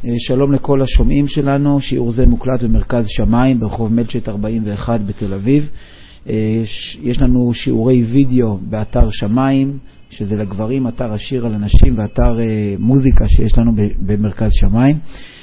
שלום לכל השומעים שלנו, שיעור זה מוקלט במרכז שמיים ברחוב מלצ'ט 41 בתל אביב. יש לנו שיעורי וידאו באתר שמיים, שזה לגברים, אתר השיר על הנשים ואתר מוזיקה שיש לנו במרכז שמיים.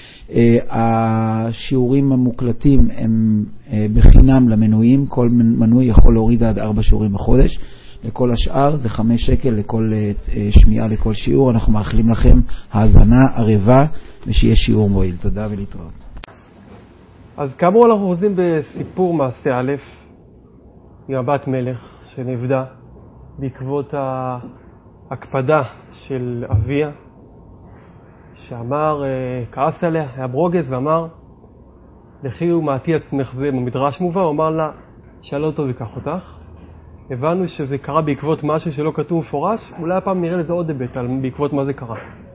השיעורים המוקלטים הם בחינם למנויים, כל מנוי יכול להוריד עד 4 שיעורים בחודש. לכל השאר זה 5 שקל לכל שמיעה לכל שיעור. אנחנו מאחלים לכם האזנה ערבה ושיהיה שיעור מועיל. תודה ולהתראות. אז כאמור אנחנו חוזרים בסיפור מעשה א' עם בת מלך שנבדה בעקבות ההקפדה של אביה, שאמר, כעס עליה, היה ברוגז ואמר, לכי ומעטי עצמך זה. במדרש מובא, הוא אמר לה, שאלה אותו ויקח אותך. הבנו שזה קרה בעקבות משהו שלא כתוב מפורש, אולי הפעם נראה לזה עוד היבט בעקבות מה זה קרה.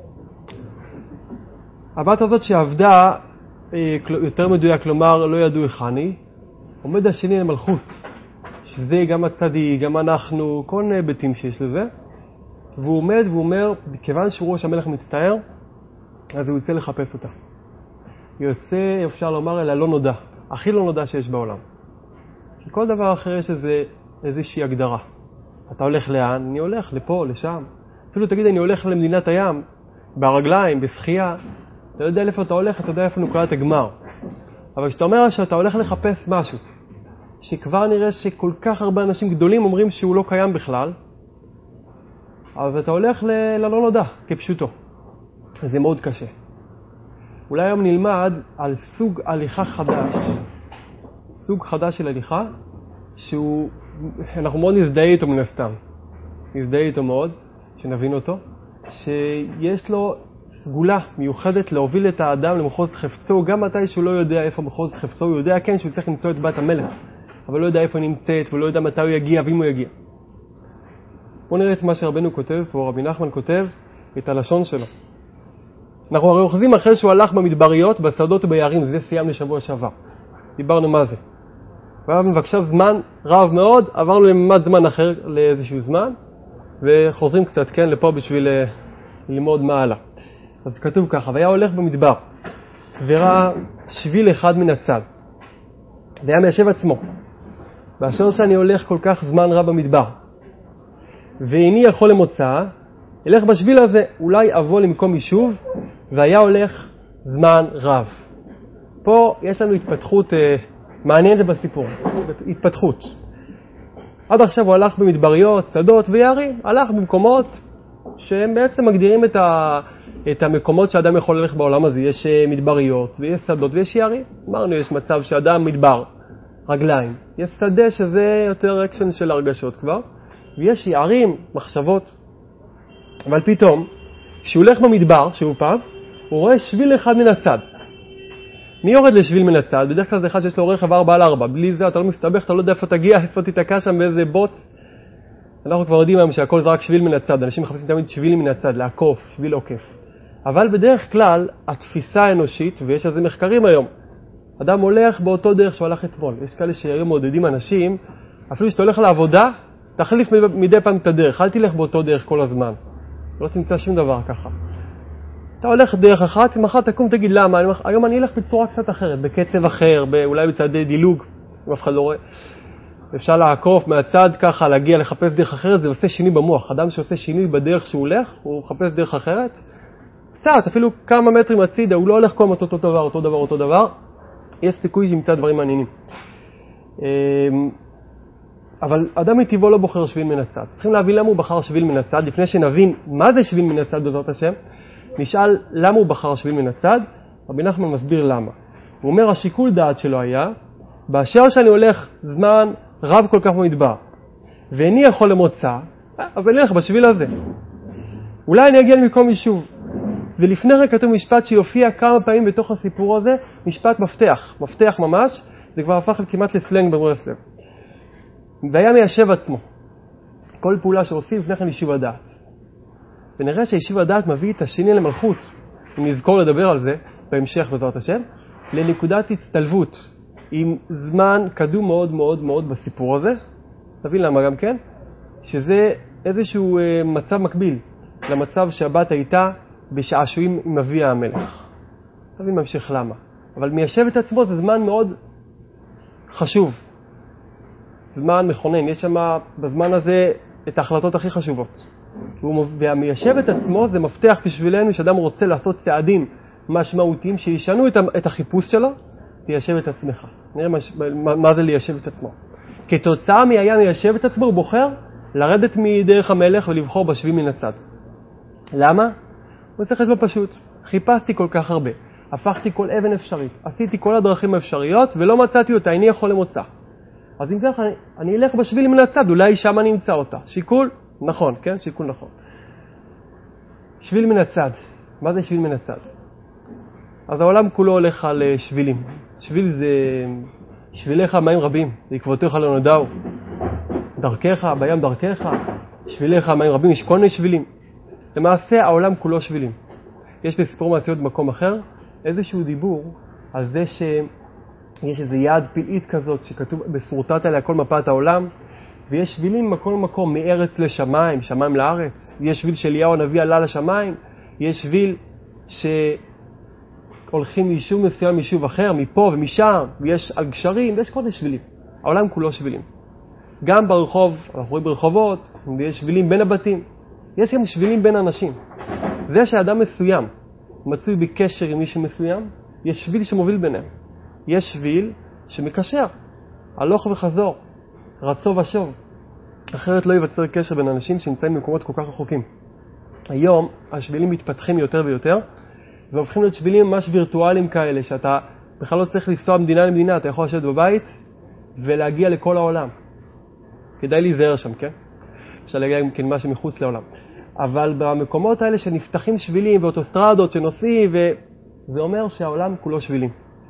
הבת הזאת שעבדה, יותר מדויק, כלומר לא ידעו היכני, עומד השני למלכות, שזה גם הצדי, גם אנחנו, כל מיני היבטים שיש לזה, והוא עומד ואומר, כיוון שהוא ראש המלך מצטער, אז הוא יוצא לחפש אותה. הוא יוצא, אפשר לומר, אל הלא נודע, הכי לא נודע שיש בעולם. כי כל דבר אחר יש איזושהי הגדרה. אתה הולך לאן? אני הולך לפה, לשם. אפילו תגיד, אני הולך למדינת הים, ברגליים, בשחייה. אתה יודע איפה אתה הולך, אתה יודע איפה נקודת הגמר. אבל כשאתה אומר שאתה הולך לחפש משהו, שכבר נראה שכל כך הרבה אנשים גדולים אומרים שהוא לא קיים בכלל, אז אתה הולך ללא נודע, כפשוטו. זה מאוד קשה. אולי היום נלמד על סוג הליכה חדש. סוג חדש של הליכה, אנחנו מאוד נזדהה איתו מן הסתם. נזדהה איתו מאוד, שנבין אותו, שיש לו סגולה מיוחדת להוביל את האדם למחוז חפצו, גם מתי שהוא לא יודע איפה מחוז חפצו, הוא יודע כן שהוא צריך למצוא את בת המלך, אבל לא יודע איפה היא נמצאת, והוא לא יודע מתי הוא יגיע ואם הוא יגיע. בואו נראה את מה שרבנו כותב פה, רבי נחמן כותב את הלשון שלו. אנחנו הרי אוחזים אחרי שהוא הלך במדבריות, בשדות וביערים, זה סיימנו לשבוע שעבר. דיברנו מה זה. והיה מבקשה זמן רב מאוד, עברנו לממד זמן אחר לאיזשהו זמן, וחוזרים קצת כן לפה בשביל ללמוד מה הלאה. אז כתוב ככה, והיה הולך במדבר, וראה שביל אחד מן הצד, והיה מיישב עצמו, באשר שאני הולך כל כך זמן רב במדבר, ואיני יכול למוצא, ילך בשביל הזה, אולי אבוא למקום יישוב, והיה הולך זמן רב. פה יש לנו התפתחות מעניינת בסיפור, התפתחות. עד עכשיו הוא הלך במדבריות, שדות ויערים, הלך במקומות שהם בעצם מגדירים את המקומות שאדם יכול ללכת בעולם הזה. יש מדבריות ויש שדות ויש יערים. אמרנו, יש מצב שאדם מדבר, רגליים. יש שדה שזה יותר אקשן של הרגשות כבר, ויש יערים, מחשבות. אבל פתאום, כשהוא הולך במדבר, שוב פעם, הוא רואה שביל אחד מן הצד. מי יורד לשביל מן הצד? בדרך כלל זה אחד שיש לו רכב 4x4. בלי זה אתה לא מסתבך, אתה לא יודע איפה תגיע, איפה תתקע שם באיזה בוץ. אנחנו כבר יודעים היום שהכל זה רק שביל מן הצד. אנשים מחפשים תמיד שביל מן הצד, לעקוף, שביל עוקף. אבל בדרך כלל, התפיסה האנושית, ויש על זה מחקרים היום, אדם הולך באותו דרך שהוא הלך אתמול. יש כאלה שהיום מעודדים אנשים, אפילו שאתה הולך לעבודה, תחליף מדי פעם את הדרך. אל תלך באותו דרך כל הזמן. לא תמצא שום דבר ככה. אתה הולך דרך אחת, מחר תקום תגיד למה, היום אני אלך בצורה קצת אחרת, בקצב אחר, אולי בצעדי דילוג, אם אף אחד לא רואה. אפשר לעקוף מהצד ככה, להגיע לחפש דרך אחרת, זה עושה שינוי במוח. אדם שעושה שינוי בדרך שהוא הולך, הוא מחפש דרך אחרת. קצת, אפילו כמה מטרים הצידה, הוא לא הולך כל אותו דבר, אותו דבר. יש סיכוי שימצא דברים מעניינים. אבל אדם מטבעו לא בוחר שביל מן הצד. צריכים להבין למה הוא בחר שביל מן הצד, לפני שנבין מה זה שביל מן הצד בעזרת השם. נשאל למה הוא בחר שביל מן הצד, רבי נחמן מסביר למה. הוא אומר, השיקול דעת שלו היה, באשר שאני הולך זמן רב כל כך במדבר, ואיני יכול למוצא, אז אני אלך בשביל הזה. אולי אני אגיע למקום יישוב. ולפני רגע כתוב משפט שיופיע כמה פעמים בתוך הסיפור הזה, משפט מפתח ממש, זה כבר הפך כמעט לסלנג בברסלב. והיה מיישב עצמו. כל פעולה שעושים לפני כן יישוב הדעת. ונראה שיישוב הדעת מביא את השני למלכות, אם נזכור לדבר על זה בהמשך בעזרת השם, לנקודת הצטלבות עם זמן קדום מאוד מאוד מאוד בסיפור הזה. תבין למה גם כן? שזה איזשהו מצב מקביל למצב שהבת הייתה בשעשועים עם אביה המלך. תבין ממשיך למה. אבל מיישב את עצמו זה זמן מאוד חשוב. זמן מכונן. יש שם בזמן הזה את ההחלטות הכי חשובות. והמיישב את עצמו זה מפתח בשבילנו שאדם רוצה לעשות צעדים משמעותיים שישנו את החיפוש שלו, תיישב את עצמך. נראה מה זה ליישב את עצמו. כתוצאה מהים ליישב את עצמו הוא בוחר לרדת מדרך המלך ולבחור בשביל מן הצד. למה? הוא צריך להיות פשוט. חיפשתי כל כך הרבה. הפכתי כל אבן אפשרית. עשיתי כל הדרכים האפשריות ולא מצאתי אותה. איני יכול למוצא. אז אם ככה אני אלך בשביל מן הצד. אולי שם אני אמצא אותה. שיקול נכון, כן? שיקול נכון. שביל מן הצד. מה זה שביל מן הצד? אז העולם כולו הולך על שבילים. שביל זה שביליך מים רבים, בעקבותיך לא נודעו. דרכך, בים דרכך, שביליך מים רבים, יש כל מיני שבילים. למעשה העולם כולו שבילים. יש בסיפור מעשיות במקום אחר איזשהו דיבור על זה שיש איזו יד פלאית כזאת שכתוב בסורטת עליה כל מפת העולם, ויש שבילים מכל מקום, מארץ לשמיים, שמיים לארץ. יש שביל של אליהו הנביא עלה לשמיים, יש שביל שהולכים מיישוב מסוים מיישוב אחר, מפה ומשם, ויש על גשרים, ויש כל מיני שבילים. העולם כולו שבילים. גם ברחוב, אנחנו רואים ברחובות, ויש שבילים בין הבתים. יש גם שבילים בין אנשים. זה שאדם מסוים מצוי בקשר עם מישהו מסוים, יש שביל שמוביל ביניהם. יש שביל שמקשר, הלוך וחזור, רצו ושוב. אחרת לא ייווצר קשר בין אנשים שנמצאים במקומות כל כך רחוקים. היום השבילים מתפתחים יותר ויותר, והופכים להיות שבילים ממש וירטואליים כאלה, שאתה בכלל לא צריך לנסוע מדינה למדינה, אתה יכול לשבת בבית ולהגיע לכל העולם. כדאי להיזהר שם, כן? אפשר להגיע עם כן משהו מחוץ לעולם. אבל במקומות האלה שנפתחים שבילים ואוטוסטרדות שנוסעים, וזה אומר שהעולם כולו שבילים.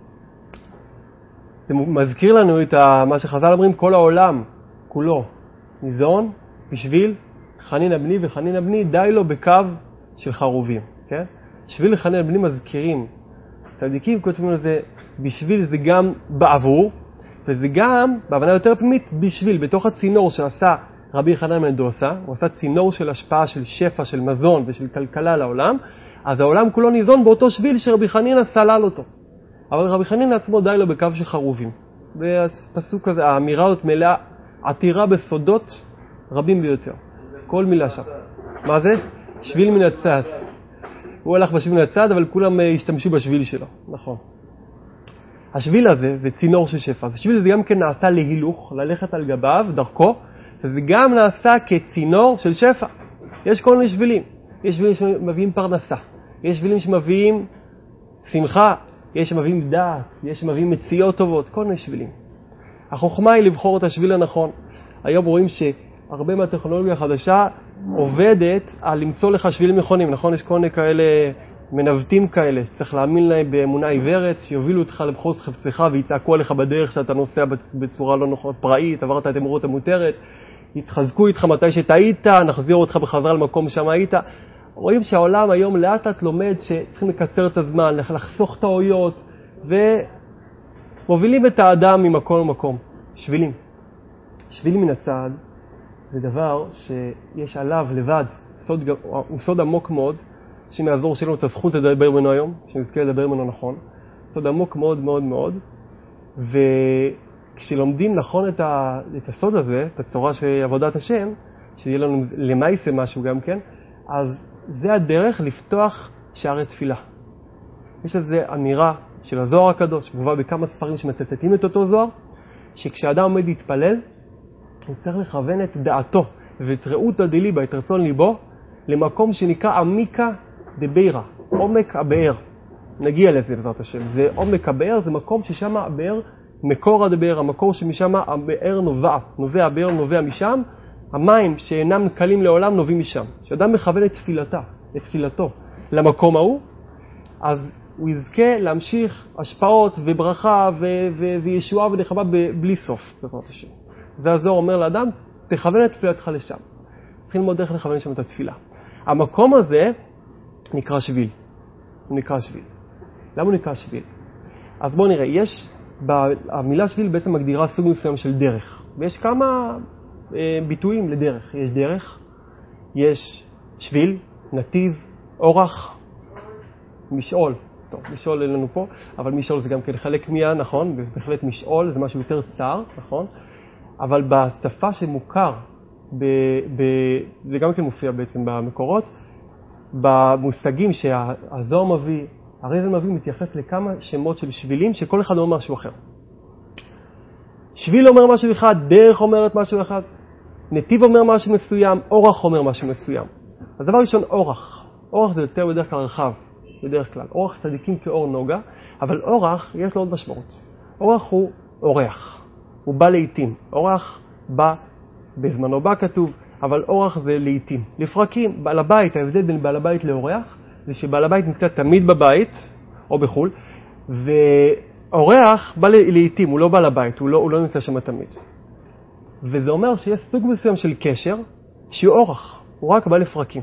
זה מזכיר לנו את מה שחז"ל אומרים, כל העולם כולו ניזון בשביל חנינא בני, וחנינא בני די לו בקו של חרובים, כן? שביל חנינא בני מזכירים. צדיקים כותבים לזה, בשביל זה גם בעבור, וזה גם, בהבנה יותר פנימית, בשביל, בתוך הצינור שעשה רבי חנן מנדוסה, הוא עשה צינור של השפעה, של שפע, של מזון ושל כלכלה לעולם, אז העולם כולו ניזון באותו שביל שרבי חנינא סלל אותו. אבל רבי חנינא עצמו די לו בקו של חרובים. והפסוק הזה, האמירה הזאת מלאה, עתירה בסודות רבים ביותר. כל מילה שם. מה זה? שביל מן הצד. הוא הלך בשביל מן הצד, אבל כולם השתמשו בשביל שלו. נכון. השביל הזה זה צינור של שפע. השביל הזה גם כן נעשה להילוך, ללכת על גביו, דרכו, וזה גם נעשה כצינור של שפע. יש כל מיני שבילים. יש שבילים שמביאים פרנסה. יש שבילים שמביאים שמחה. יש שמביאים דעת. יש שמביאים מציאות טובות. כל מיני שבילים. החוכמה היא לבחור את השביל הנכון. היום רואים שהרבה מהטכנולוגיה החדשה עובדת על למצוא לך שבילים נכונים. נכון? יש כל מיני כאלה מנווטים כאלה, שצריך להאמין להם באמונה עיוורת, שיובילו אותך למחוז חפצך ויצעקו עליך בדרך שאתה נוסע בצורה לא נכונה, פראית, עברת את האמרות המותרת, יתחזקו איתך מתי שטעית, נחזיר אותך בחזרה למקום שם היית. רואים שהעולם היום לאט לאט לומד שצריכים לקצר את הזמן, לחסוך טעויות, ומובילים את האדם ממקום למקום. שבילים. שביל מן הצד זה דבר שיש עליו לבד, הוא סוד עמוק מאוד, שמעזור שלנו את הזכות לדבר ממנו היום, שנזכה לדבר ממנו נכון. סוד עמוק מאוד מאוד מאוד. וכשלומדים נכון את הסוד הזה, את הצורה של עבודת השם, שיהיה לנו למעשה משהו גם כן, אז זה הדרך לפתוח שערי תפילה. יש לזה אמירה של הזוהר הקדוש, מובא בכמה ספרים שמצטטים את אותו זוהר, שכשאדם עומד להתפלל, הוא צריך לכוון את דעתו ואת ראות דליבה, את רצון ליבו, למקום שנקרא עמיקה דבירה, עומק הבאר. נגיע לזה בעזרת השם. זה עומק הבאר, זה מקום ששם הבאר, מקור הדבאר, המקור שמשם הבאר נובע, הבאר נובע משם, המים שאינם קלים לעולם נובעים משם. כשאדם מכוון את תפילתו למקום ההוא, אז הוא יזכה להמשיך השפעות וברכה וישועה ונחמה בלי סוף בעזרת השם. זה הזוהר אומר לאדם, תכוון את תפילתך לשם. צריכים ללמוד איך לכוון שם את התפילה. המקום הזה נקרא שביל. הוא נקרא שביל. למה הוא נקרא שביל? אז בואו נראה, המילה שביל בעצם מגדירה סוג מסוים של דרך. ויש כמה ביטויים לדרך. יש דרך, יש שביל, נתיב, אורח, משעול. טוב, משעול אין לנו פה, אבל משעול זה גם כן חלק מיה, נכון? בהחלט משעול זה משהו יותר צר, נכון? אבל בשפה שמוכר, זה גם כן מופיע בעצם במקורות, במושגים שהזוהר מביא, הרזל מביא מתייחס לכמה שמות של שבילים שכל אחד אומר משהו אחר. שביל אומר משהו אחד, דרך אומרת משהו אחד, נתיב אומר משהו מסוים, אורח אומר משהו מסוים. אז דבר ראשון, אורח. אורח זה יותר בדרך כלל רחב, בדרך כלל. אורח צדיקים כאור נוגה, אבל אורח יש לו עוד משמעות. אורח הוא אורח, הוא בא לעתים. אורח בא, בזמנו בא כתוב, אבל אורח זה לעתים. לפרקים, בעל הבית, ההבדל בין בעל הבית לאורח, זה שבעל הבית נמצא תמיד בבית, או בחול, ואורח בא לעתים, הוא לא בעל הבית, הוא לא נמצא שם תמיד. וזה אומר שיש סוג מסוים של קשר, שהוא אורח, הוא רק בא לפרקים.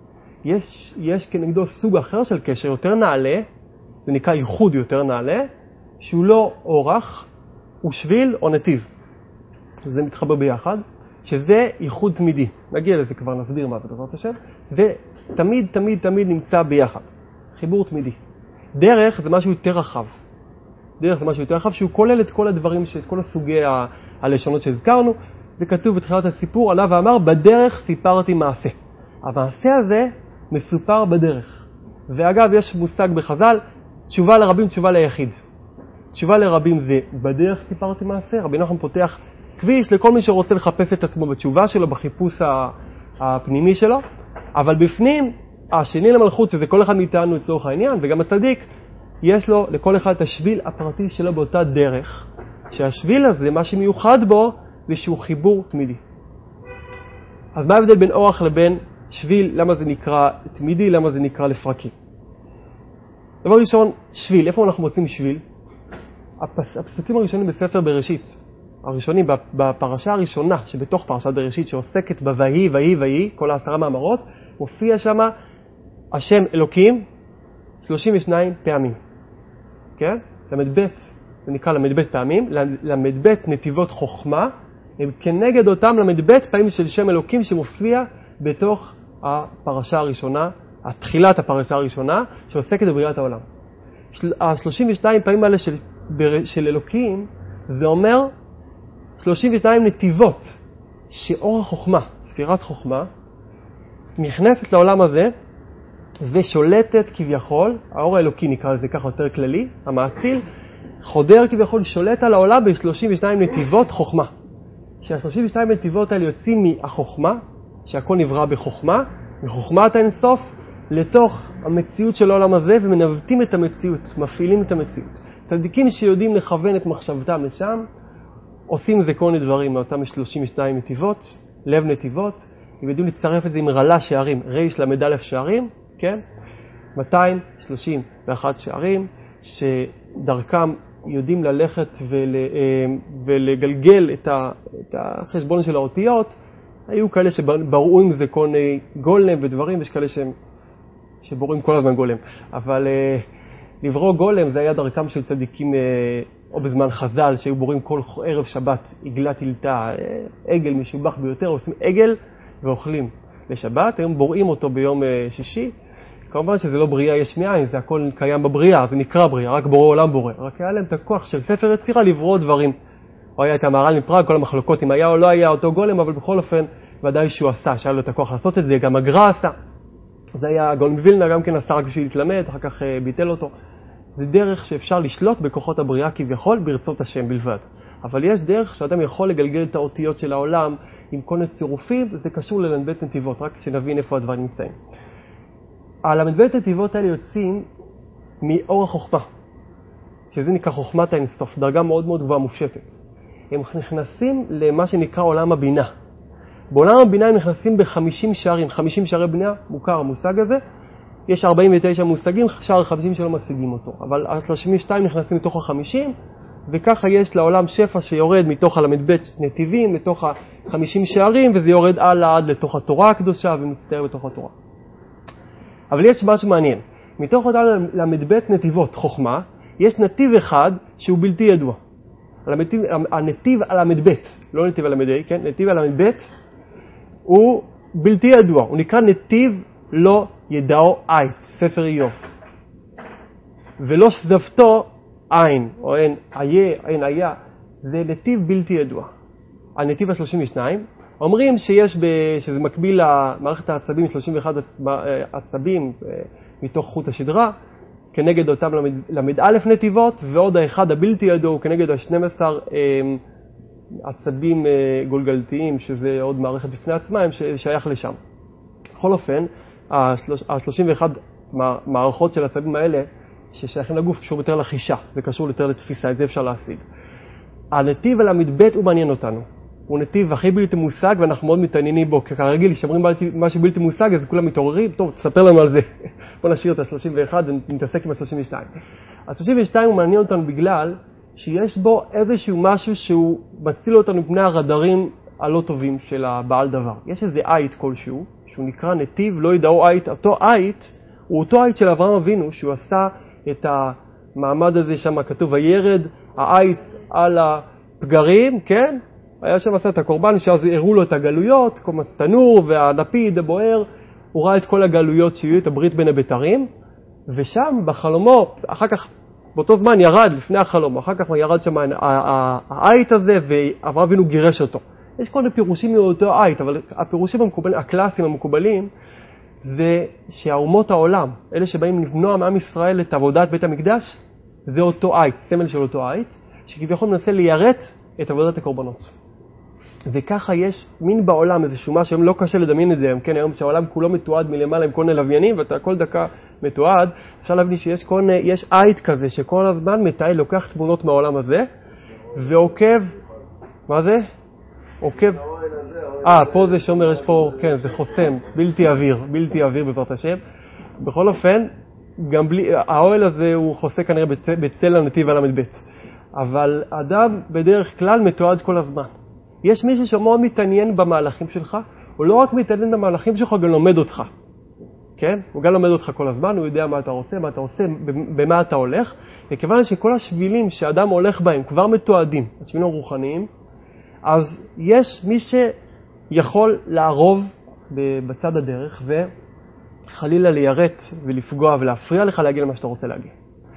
יש כנגדו סוג אחר של קשר יותר נעלה, זה נקרא ייחוד יותר נעלה, שהוא לא אורח, הוא שביל או נתיב. זה מתחבר ביחד, שזה ייחוד תמידי. נגיע לזה כבר, נסביר מה בעזרת השם. זה תמיד, תמיד, תמיד נמצא ביחד. חיבור תמידי. דרך זה משהו יותר רחב. דרך זה משהו יותר רחב, שהוא כולל את כל הדברים, את כל הסוגי הלשונות שהזכרנו. זה כתוב בתחילת הסיפור, עליו ואמר, בדרך סיפרתי מעשה. המעשה הזה מסופר בדרך. ואגב, יש מושג בחז"ל, תשובה לרבים, תשובה ליחיד. תשובה לרבים זה, בדרך סיפרתי מעשה. רבי נחמן פותח כביש לכל מי שרוצה לחפש את עצמו בתשובה שלו, בחיפוש הפנימי שלו. אבל בפנים, השני למלכות, שזה כל אחד מאיתנו לצורך העניין, וגם הצדיק, יש לו לכל אחד את השביל הפרטי שלו באותה דרך. שהשביל הזה, מה שמיוחד בו, זה שהוא חיבור תמידי. אז מה ההבדל בין אורח לבין שביל? למה זה נקרא תמידי? למה זה נקרא לפרקים? דבר ראשון, שביל. איפה אנחנו מוצאים שביל? הפסוקים הראשונים בספר בראשית. הראשונים, בפרשה הראשונה שבתוך פרשת בראשית שעוסקת בוהי, ויהי, ויהי, כל 10 מאמרות, מופיע שם השם אלוקים 32 פעמים. כן? למד ב' זה נקרא למד ב' פעמים, למד ב' נתיבות חוכמה, הם כנגד אותם למד ב' פעמים של שם אלוקים שמופיע בתוך הפרשה הראשונה, התחילת הפרשה הראשונה שעוסקת בבריאת העולם. 32 פעמים האלה של אלוקים, זה אומר 32 נתיבות שאור החוכמה, ספירת חוכמה, נכנסת לעולם הזה ושולטת כביכול, האור האלוקי נקרא לזה ככה יותר כללי, המאציל, חודר כביכול, שולט על העולם ב-32 נתיבות חוכמה. שה-32 נתיבות האלה יוצאים מהחוכמה, שהכל נברא בחוכמה, מחוכמת האינסוף, לתוך המציאות של העולם הזה, ומנווטים את המציאות, מפעילים את המציאות. צדיקים שיודעים לכוון את מחשבתם לשם, עושים זה כל מיני דברים מאותם 32 נתיבות, לב נתיבות, הם יודעים לצרף את זה עם רלה שערים, ריש למד א' שערים, כן? 231 שערים, שדרכם יודעים ללכת ולגלגל את החשבון של האותיות. היו כאלה שבראו עם זה כל מיני גולם ודברים, יש כאלה שבורים כל הזמן גולם. אבל לברוא גולם זה היה דרכם של צדיקים, או בזמן חז"ל, שהיו בורים כל ערב שבת, עגלה תלתה, עגל משובח ביותר, עושים עגל ואוכלים לשבת. היום בוראים אותו ביום שישי. כמובן שזה לא בריאה יש מאין, זה הכל קיים בבריאה, זה נקרא בריאה, רק בורא עולם בורא. רק היה להם את הכוח של ספר יצירה לברוא דברים. או היה את המהר"ל מפראג, כל המחלוקות אם היה או לא היה אותו גולם, אבל בכל אופן ודאי שהוא עשה, שהיה לו את הכוח לעשות את זה, גם הגר"א עשה. זה היה גאון מווילנה, גם כן עשה רק בשביל להתלמד, אחר כך ביטל אותו. זה דרך שאפשר לשלוט בכוחות הבריאה כביכול ברצות השם בלבד. אבל יש דרך שאדם יכול לגלגל את האותיות של העולם עם כל מיני צירופים, זה קשור ללמד נתיבות, רק שנבין איפה הדברים נמצאים. הלמד נתיבות האלה יוצאים מאור החוכמה, שזה נקרא חוכמת האינסוף, דרגה מאוד מאוד גבוהה מופשטת. הם נכנסים למה שנקרא עולם הבינה. בעולם הבינה הם נכנסים ב-50 שערים, 50 שערי בינה, מוכר המושג הזה. יש 49 מושגים, שער 50 שלא משיגים אותו. אבל ה-32 נכנסים מתוך ה-50, וככה יש לעולם שפע שיורד מתוך הלמד ב' נתיבים, מתוך ה-50 שערים, וזה יורד הלאה עד לתוך התורה הקדושה, ומצטער בתוך התורה. אבל יש משהו מעניין. מתוך אותם למד ב' נתיבות חוכמה, יש נתיב אחד שהוא בלתי ידוע. הנתיב על למד ב', לא נתיב על למד ה', כן? נתיב על למד ב' הוא בלתי ידוע. הוא נקרא נתיב לא ידעו עית, ספר איוב. ולא שזבתו עין, או אין היה, זה נתיב בלתי ידוע. הנתיב ה-32, אומרים שזה מקביל למערכת העצבים, 31 עצבים מתוך חוט השדרה, כנגד אותם למד א' נתיבות, ועוד האחד הבלתי ידוע הוא כנגד ה-12 עצבים גולגלתיים, שזה עוד מערכת בפני עצמה, ששייך לשם. בכל אופן, ה-31 מערכות של העצבים האלה, ששייכים לגוף, קשור יותר לחישה, זה קשור יותר לתפיסה, את זה אפשר להשיג. הנתיב הל"ב הוא מעניין אותנו. הוא נתיב הכי בלתי מושג, ואנחנו מאוד מתעניינים בו. כרגיל, כשאומרים משהו בלתי מושג, אז כולם מתעוררים. טוב, תספר לנו על זה. בוא נשאיר את ה-31 ונתעסק עם ה-32. ה-32 הוא מעניין אותנו בגלל שיש בו איזשהו משהו שהוא מציל אותנו מפני הרדארים הלא טובים של הבעל דבר. יש איזה עית כלשהו, שהוא נקרא נתיב, לא ידעו עית. אותו עית הוא אותו עית של אברהם אבינו, שהוא עשה את המעמד הזה שם, כתוב הירד, העית על הפגרים, כן? היה שם עשה את הקורבן, שאז הראו לו את הגלויות, כמו התנור והלפיד הבוער, הוא ראה את כל הגלויות שיהיו את הברית בין הבתרים, ושם בחלומו, אחר כך באותו זמן ירד לפני החלום, אחר כך ירד שם העית הזה, ואברהם אבינו גירש אותו. יש כל מיני פירושים מאותו עית, אבל הפירושים הקלאסיים המקובלים, זה שהאומות העולם, אלה שבאים לבנוע מעם ישראל את עבודת בית המקדש, זה אותו עית, סמל של אותו עית, שכביכול מנסה ליירט את עבודת הקורבנות. וככה יש מין בעולם איזשהו משהו, היום לא קשה לדמיין את זה, כן, היום שהעולם כולו מתועד מלמעלה עם כל מיני לוויינים, ואתה כל דקה מתועד, אפשר להבין שיש עית כזה, שכל הזמן מתעד, לוקח תמונות מהעולם הזה, ועוקב, מה זה? עוקב, פה זה שומר, יש פה, כן, זה חוסם, בלתי אוויר בעזרת השם. בכל אופן, גם בלי, האוהל הזה הוא חוסה כנראה בצל הנתיב הל"ב. אבל אדם בדרך כלל מתועד כל הזמן. יש מישהו שמאוד מתעניין במהלכים שלך, הוא לא רק מתעניין במהלכים שלך, הוא גם לומד אותך. כן? הוא גם לומד אותך כל הזמן, הוא יודע מה אתה רוצה, במה אתה הולך. וכיוון שכל השבילים שאדם הולך בהם כבר מתועדים, השבילים הרוחניים, אז יש מי שיכול לערוב בצד הדרך וחלילה ליירט ולפגוע ולהפריע לך להגיע למה שאתה רוצה להגיע.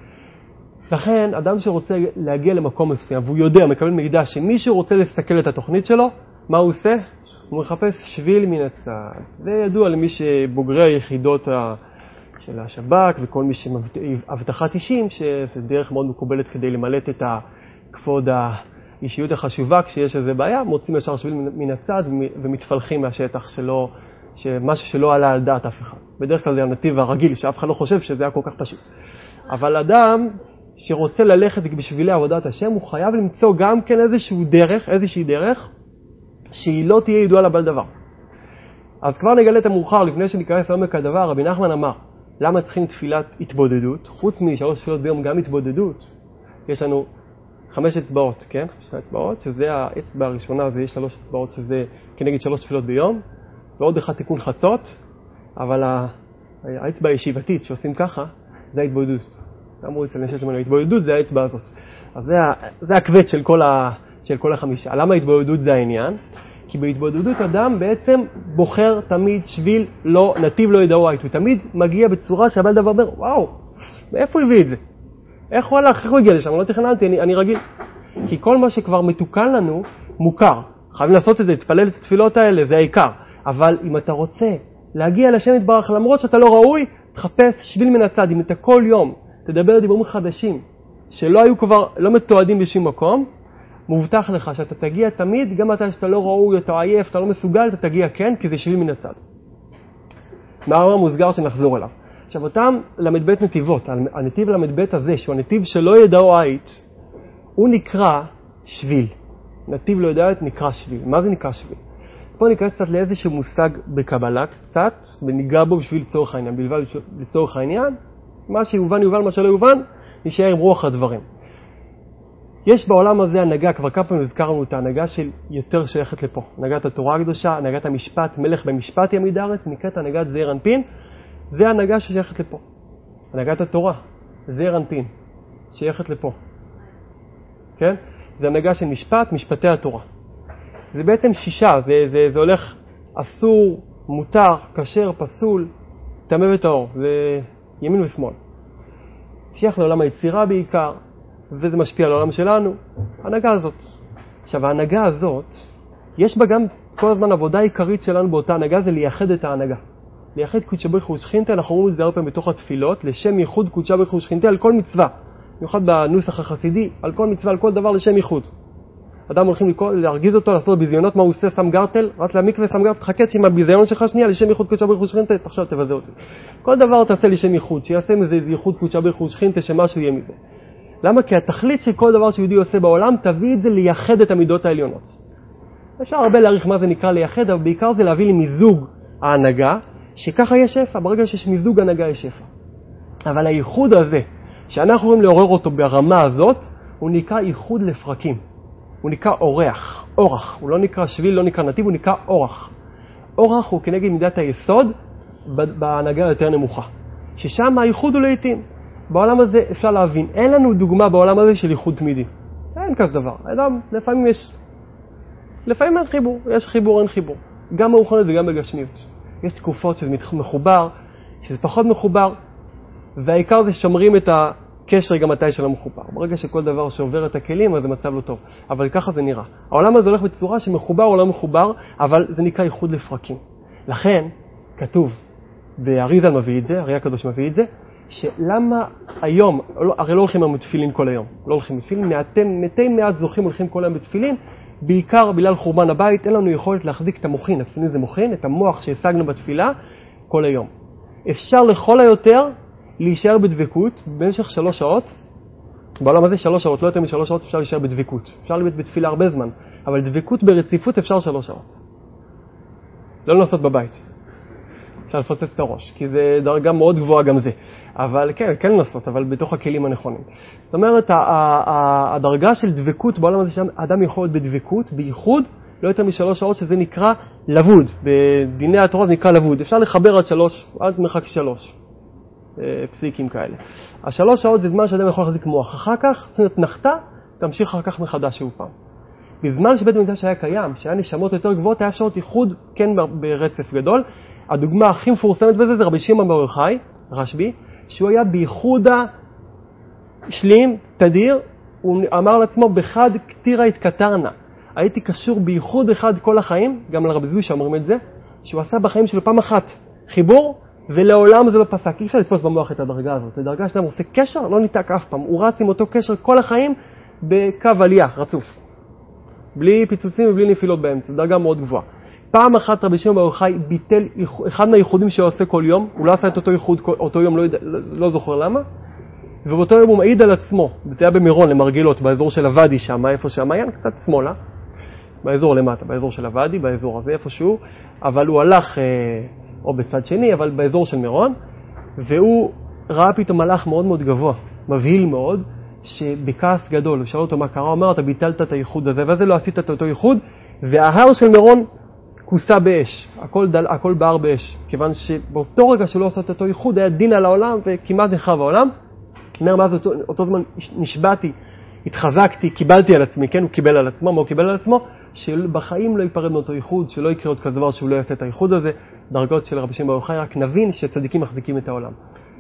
לכן, אדם שרוצה להגיע למקום מסוים, והוא יודע, מקבל מידע שמישהו רוצה לסכל את התוכנית שלו, מה הוא עושה? הוא מחפש שביל מן הצד. זה ידוע למי שבוגרי היחידות של השב"כ וכל מי שהבטחת אישים, שזה דרך מאוד מקובלת כדי למלט את כבוד האישיות החשובה, כשיש איזו בעיה, מוצאים ישר שביל מן הצד ומתפלחים מהשטח משהו שלא עלה על דעת אף אחד. בדרך כלל זה הנתיב הרגיל, שאף אחד לא חושב שזה היה כל כך פשוט. אבל אדם שרוצה ללכת בשבילי עבודת השם, הוא חייב למצוא גם כן איזושהי דרך שהיא לא תהיה ידועה לבעל דבר. אז כבר נגלה את המאוחר, לפני שניכנס לעומק הדבר, רבי נחמן אמר, למה צריכים תפילת התבודדות? חוץ מ3 תפילות ביום גם התבודדות. יש לנו 5 אצבעות, כן? 5 אצבעות, שזה האצבע הראשונה, זה יש 3 אצבעות, שזה כנגד 3 תפילות ביום, ועוד אחד תיקון חצות, אבל האצבע הישיבתית שעושים ככה, זה ההתבודדות. אמרו אצל נשי שמנו, ההתבודדות זה האצבע הזאת. אז זה הכבד של כל החמישה. למה ההתבודדות זה העניין? כי בהתבודדות אדם בעצם בוחר תמיד שביל נתיב לא ידעו עית. הוא תמיד מגיע בצורה שהבעל דבר אומר, וואו, מאיפה הוא הביא את זה? איך הוא הלך? איך הוא הגיע לשם? אני לא תכננתי, אני רגיל. כי כל מה שכבר מתוקן לנו, מוכר. חייבים לעשות את זה, תפלל את התפילות האלה, זה העיקר. אבל אם אתה רוצה להגיע לשם יתברך, למרות שאתה לא ראוי, תחפש שביל מן הצד. אם אתה כל יום תדבר דיבורים חדשים, שלא היו כבר, לא מתועדים בשום מקום, מובטח לך שאתה תגיע תמיד, גם אתה שאתה לא ראוי, אתה עייף, אתה לא מסוגל, אתה תגיע כן, כי זה שביל מן הצד. מאמר מוסגר שנחזור אליו. עכשיו, אותם ל"ב נתיבות, הנתיב ל"ב הזה, שהוא הנתיב שלא ידעו עית, הוא נקרא שביל. נתיב לא ידעו עית נקרא שביל. מה זה נקרא שביל? פה ניכנס קצת לאיזשהו מושג בקבלה, קצת, וניגע בו בשביל לצורך העניין, בלבד לצורך העניין, מה שיובן יובן, מה שלא יובן, נשאר עם רוח הדברים. יש בעולם הזה הנהגה, כבר כמה פעמים הזכרנו את ההנהגה של יותר שייכת לפה. הנהגת התורה הקדושה, הנהגת המשפט, מלך במשפט ימיד הארץ, נקראת הנהגת זעיר אנפין, זה הנהגה ששייכת לפה. הנהגת התורה, זעיר אנפין, שייכת לפה. כן? זה הנהגה של משפט, משפטי התורה. זה בעצם 6, זה הולך אסור, מותר, כשר, פסול, טמא וטהור. זה ימין ושמאל. שייך לעולם היצירה בעיקר, וזה משפיע על העולם שלנו, ההנהגה הזאת. עכשיו, ההנהגה הזאת, יש בה גם כל הזמן עבודה עיקרית שלנו באותה הנהגה, זה לייחד את ההנהגה. לייחד קודשא בריך הוא שכינתה, אנחנו אומרים את זה הרבה פעמים בתוך התפילות, לשם ייחוד קודשא בריך הוא שכינתה על כל מצווה. במיוחד בנוסח החסידי, על כל מצווה, על כל דבר לשם ייחוד. אדם הולכים להרגיז אותו, לעשות ביזיונות, מה הוא עושה? שם גרטל, רץ למקווה, שם גרטל, תחכה עם הביזיון שלך שנייה, לשם ייחוד קודשא בריך הוא שכינתה, עכשיו תבזה אותי. כל דבר תעשה לשם ייחוד, שיעשה מזה ייחוד קודשא בריך הוא שכינתה, שמשהו יהיה מזה. למה? כי התכלית של כל דבר שיהודי עושה בעולם, תביא את זה לייחד את המידות העליונות. אפשר הרבה להעריך מה זה נקרא לייחד, אבל בעיקר זה להביא למיזוג ההנהגה, שככה יש שפע, ברגע שיש מיזוג הנהגה יש שפע. אבל הייחוד הזה, שאנחנו יכולים לעורר אותו ברמה הזאת, הוא נקרא ייחוד לפרקים. הוא נקרא אורח. הוא לא נקרא שביל, לא נקרא נתיב, הוא נקרא אורח. אורח הוא כנגד מידת היסוד בהנהגה יותר נמוכה. ששם הייחוד הוא לעתים. בעולם הזה אפשר להבין, אין לנו דוגמה בעולם הזה של ייחוד תמידי. אין כזה דבר. אדם, לפעמים אין חיבור, יש חיבור, אין חיבור. גם ברוחניות וגם בגשמיות. יש תקופות שזה מחובר, שזה פחות מחובר, והעיקר זה שומרים את הקשר גם מתי שלא מחובר. ברגע שכל דבר שעובר את הכלים, אז זה מצב לא טוב. אבל ככה זה נראה. העולם הזה הולך בצורה שמחובר או לא מחובר, אבל זה נקרא ייחוד לפרקים. לכן, כתוב, והאריז"ל מביא את זה, הארי הקדוש מביא את זה, שלמה היום, הרי לא הולכים היום בתפילין כל היום, לא הולכים בתפילין, מתי מעט זוכים הולכים כל היום בתפילין, בעיקר בגלל חורבן הבית, אין לנו יכולת להחזיק את המוחין, התפילין זה מוחין, את המוח שהשגנו בתפילה כל היום. אפשר לכל היותר להישאר בדבקות במשך 3 שעות, בעולם הזה 3 שעות, לא יותר מ3 שעות אפשר להישאר בדבקות. אפשר להיות בתפילה הרבה זמן, אבל דבקות ברציפות אפשר 3 שעות. לא לנסות בבית. אפשר לפוצץ את הראש, כי זה דרגה מאוד גבוהה גם זה. אבל כן לנסות, אבל בתוך הכלים הנכונים. זאת אומרת, הדרגה של דבקות בעולם הזה, שאדם יכול להיות בדבקות, בייחוד, לא יותר מ3 שעות, שזה נקרא לבוד. בדיני התורה זה נקרא לבוד. אפשר לחבר עד 3, עד מרחק 3. פסיקים כאלה. 3 שעות זה זמן שאדם יכול להחזיק מוח. אחר כך, זאת נחתה, תמשיך אחר כך מחדש שוב פעם. בזמן שבית המקדש היה קיים, שהיה נשמות יותר גבוהות, היה אפשרות ייחוד כן ברצף גדול. הדוגמה הכי מפורסמת בזה זה רבי שמעון בר יוחאי, רשב"י, שהוא היה בייחוד שלם, תדיר, הוא אמר לעצמו, בחד כתירה התקטרנה. הייתי קשור בייחוד אחד כל החיים, גם לרבי זוי שאומרים את זה, שהוא עשה בחיים שלו פעם אחת חיבור, ולעולם זה לא פסק. אי אפשר לתפוס במוח את הדרגה הזאת. הדרגה שאדם עושה קשר, לא ניתק אף פעם. הוא רץ עם אותו קשר כל החיים בקו עלייה, רצוף. בלי פיצוצים ובלי נפילות באמצע. דרגה מאוד גבוהה. פעם אחת רבי שמעון בר יוחאי ביטל אחד מהייחודים שהוא עושה כל יום. הוא לא עשה את אותו ייחוד אותו יום, לא זוכר למה. ובאותו יום הוא מעיד על עצמו. זה היה במירון, למרגלות, באזור של הוואדי שם, איפה שהמעיין, קצת שמאלה. באזור למטה, באזור של הוואדי, באזור הזה איפשהו. אבל הוא הלך או בצד שני, אבל באזור של מירון, והוא ראה פתאום מלאך מאוד מאוד גבוה, מבהיל מאוד, שבכעס גדול, הוא שאל אותו מה קרה, הוא אומר, אתה ביטלת את הייחוד הזה, ואז לא עשית את אותו ייחוד, וההר של מירון כוסה באש, הכל בער באש, כיוון שבאותו רגע שלא עשה את אותו ייחוד, היה דין על העולם, וכמעט נחרב העולם. אומר, מאז אותו זמן נשבעתי, התחזקתי, קיבלתי על עצמי, כן, הוא קיבל על עצמו, מה הוא קיבל על עצמו? שבחיים לא ייפרד מאותו ייחוד, שלא יקרה עוד כזה דבר שהוא לא יעשה את הייחוד הזה. דרגות של רבי שמעון בר יוחאי, רק נבין שצדיקים מחזיקים את העולם.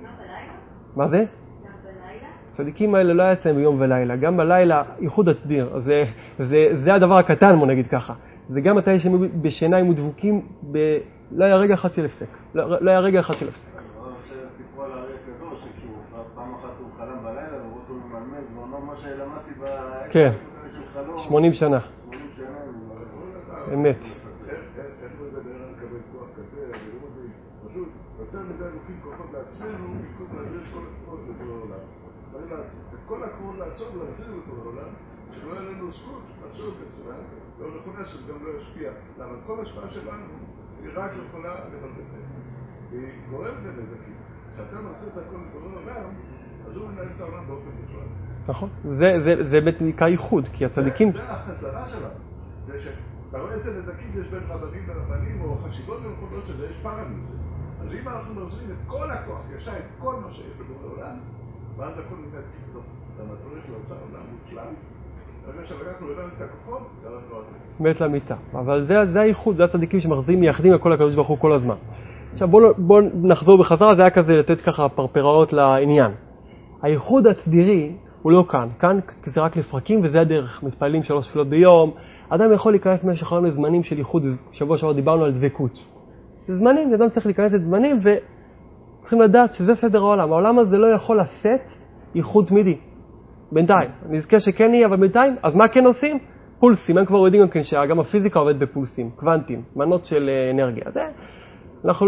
מה זה? צדיקים האלה לא יצאים ביום ולילה, גם בלילה ייחוד התדיר, זה הדבר הקטן, בוא נגיד ככה. זה גם מתי שהם בשיניים ודבוקים, לא היה רגע אחד של הפסק. לא היה רגע אחד של הפסק. סיפרו על הרי הקדוש, שכשהוא פעם אחת הוא חלם בלילה, והוא מלמד, והוא אומר מה שלמדתי כן, 80 שנה. אמת. איך הוא ידבר על לקבל כוח כזה, פשוט, יותר מדי לוקחים כוחות לעצמנו, במקום להדריך כל הכוחות לכל העולם. את כל הכוחות לעשות ולהחזיר אותו לעולם, שלא יהיה לנו זכות, לעשות את זה, לא נכונה שזה גם לא ישפיע. למה כל השפעה שלנו היא רק יכולה לבלבטל. היא גורמת לנזקים. כשאתה עושה את הכל לבורא עולם, אז הוא מנהל את העולם באופן בכלל. נכון. זה באמת נקרא ייחוד, כי הצדיקים... זה החזרה שלנו. אתה רואה איזה נזקים יש בין רבנים לרבנים, או חשיבות ומחודות שזה, יש פעם מזה. אז אם אנחנו נוזרים את כל הכוח, ישר את כל מה שיש בבורא עולם, ואז הכל נמד כתוב. המטרה של אותה עולם מושלם, אז כשאנחנו לא את הכוחות, זה לא עד. מת למיטה. אבל זה הייחוד, זה הצדיקים שמחזירים, מייחדים לכל הקדוש ברוך הוא כל הזמן. עכשיו בואו נחזור בחזרה, זה היה כזה לתת ככה פרפראות לעניין. הייחוד התדירי הוא לא כאן. כאן זה רק לפרקים וזה הדרך. מתפללים 3 תפילות ביום. אדם יכול להיכנס במשך היום לזמנים של ייחוד. שבוע שעבר דיברנו על דבקות. זה זמנים, אדם צריך להיכנס לזמנים וצריכים לדעת שזה סדר העולם. העולם הזה לא יכול לשאת ייחוד תמידי. בינתיים. נזכה שכן יהיה, אבל בינתיים, אז מה כן עושים? פולסים. הם כבר יודעים גם הפיזיקה עובד בפולסים, קוונטים, מנות של אנרגיה. אנחנו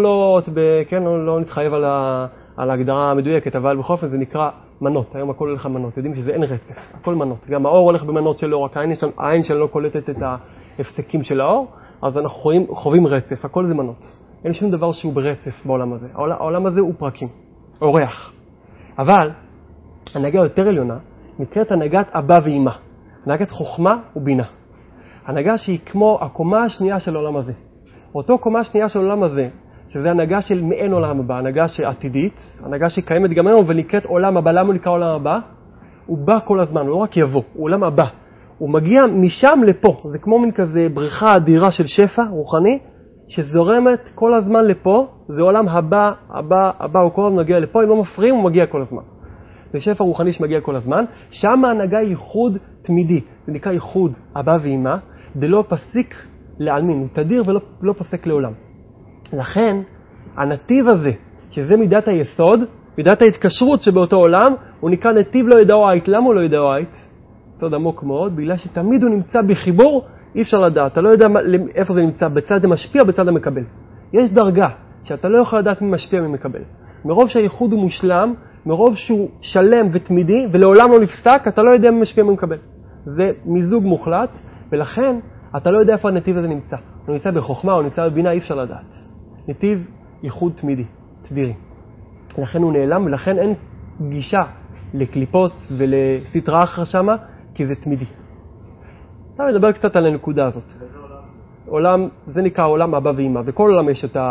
לא נתחייב על ההגדרה המדויקת, אבל בכל אופן זה נקרא מנות. היום הכל הולך מנות. יודעים שזה אין רצף. הכל מנות. גם האור הולך במנות של אור. העין שלנו לא קולטת את ההפסקים של האור, אז אנחנו חווים רצף. הכל זה מנות. אין שום דבר שהוא ברצף בעולם הזה. העולם הזה הוא פרקים. אורח. אבל הנהגה יותר עליונה נקראת הנהגת אבא ואמא. הנהגת חוכמה ובינה. הנהגה שהיא כמו הקומה השנייה של העולם הזה. אותו קומה השנייה של העולם הזה, שזה הנהגה של מעין עולם הבא, הנהגה שעתידית, הנהגה שקיימת גם היום ונקראת עולם הבא. למה הוא נקרא עולם הבא? הוא בא כל הזמן, הוא לא רק יבוא, הוא עולם הבא. הוא מגיע משם לפה. זה כמו מין כזה בריכה אדירה של שפע רוחני, שזורמת כל הזמן לפה. זה עולם הבא, הוא כל הזמן מגיע לפה. אם לא מפריעים, הוא מגיע כל הזמן. זה שפע רוחני שמגיע כל הזמן. שם ההנהגה היא ייחוד תמידי. זה נקרא ייחוד אבא ואמא, זה לא פסיק לעלמין, הוא תדיר ולא פוסק לעולם. לכן, הנתיב הזה, שזה מידת היסוד, מידת ההתקשרות שבאותו עולם, הוא נקרא נתיב לא ידעו עית. למה הוא לא ידעו עית? סוד עמוק מאוד, בגלל שתמיד הוא נמצא בחיבור, אי אפשר לדעת. אתה לא יודע איפה זה נמצא, בצד המשפיע או בצד המקבל. יש דרגה שאתה לא יכול לדעת מי משפיע ומי מקבל. מרוב שהייחוד הוא מושלם, מרוב שהוא שלם ותמידי, ולעולם לא נפסק, אתה לא יודע מי משפיע ומי מקבל. זה מיזוג מוחלט, ולכן אתה לא יודע איפה הנתיב הזה נמצא. הוא נמצא בחוכמה, הוא נמצא בבינה, אי אפשר לדעת. נתיב ייחוד תמידי, תדירי. לכן הוא נעלם, ולכן אין גישה לקליפות ולסטרה אחר שמה, כי זה תמידי. אתה מדבר קצת על הנקודה הזאת. עולם, זה נקרא עולם אבא ואמא, וכל עולם יש את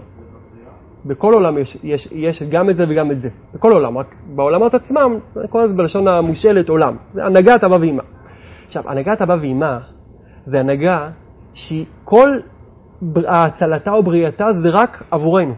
בכל עולם יש גם את זה וגם את זה. בכל עולם, רק בעולמות עצמם, כל זה בלשון המושאלת עולם. זה הנהגת אבא ואמא. עכשיו, הנהגת אבא ואמא, זה הנהגה שכל ההצלתה או בריאתה זה רק עבורנו.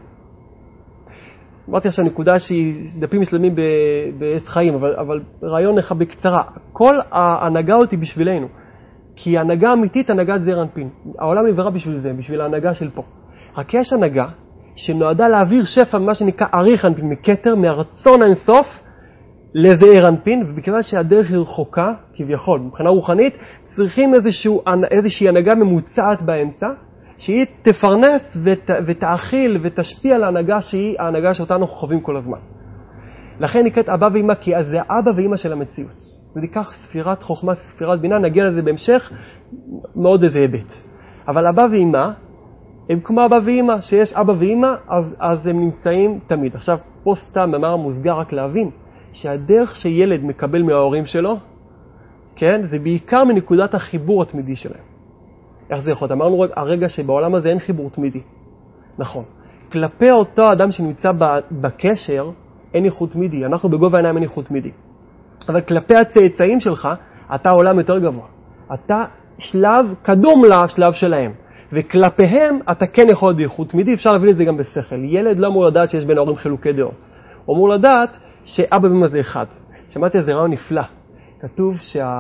אמרתי עכשיו נקודה שהיא דפים משלמים בעץ חיים, אבל רעיון לך בקצרה. כל ההנהגה אותי בשבילנו. כי ההנהגה האמיתית, הנהגת זעיר אנפין. העולם נברא בשביל זה, בשביל ההנהגה של פה. רק יש הנהגה שנועדה להעביר שפע ממה שנקרא אריך אנפין, מכתר, מהרצון האינסוף לזעיר אנפין, ובכיוון שהדרך היא רחוקה, כביכול, מבחינה רוחנית, צריכים איזושהי הנהגה ממוצעת באמצע, שהיא תפרנס ותאכיל ותשפיע על ההנהגה שהיא ההנהגה שאותה אנחנו חווים כל הזמן. לכן נקראת אבא ואמא, כי אז זה אבא ואמא של המציאות. זה ניקח ספירת חוכמה, ספירת בינה, נגיע לזה בהמשך, מאוד איזה היבט. אבל אבא ואמא, הם כמו אבא ואמא, שיש אבא ואמא, אז הם נמצאים תמיד. עכשיו, פה סתם, במאמר מוסגר, רק להבין, שהדרך שילד מקבל מההורים שלו, כן, זה בעיקר מנקודת החיבור התמידי שלהם. איך זה יכול? אמרנו הרגע שבעולם הזה אין חיבור תמידי. נכון. כלפי אותו אדם שנמצא בקשר, אין ייחוד תמידי. אנחנו בגובה העיניים אין ייחוד תמידי. אבל כלפי הצאצאים שלך, אתה עולם יותר גבוה. אתה שלב קדום לשלב שלהם. וכלפיהם אתה כן יכול להיות ייחוד תמידי. אפשר להבין את זה גם בשכל. ילד לא אמור לדעת שיש בין ההורים חילוקי דעות. הוא אמור לדעת שאבא ואמא זה אחד. שמעתי איזה רעיון נפלא. כתוב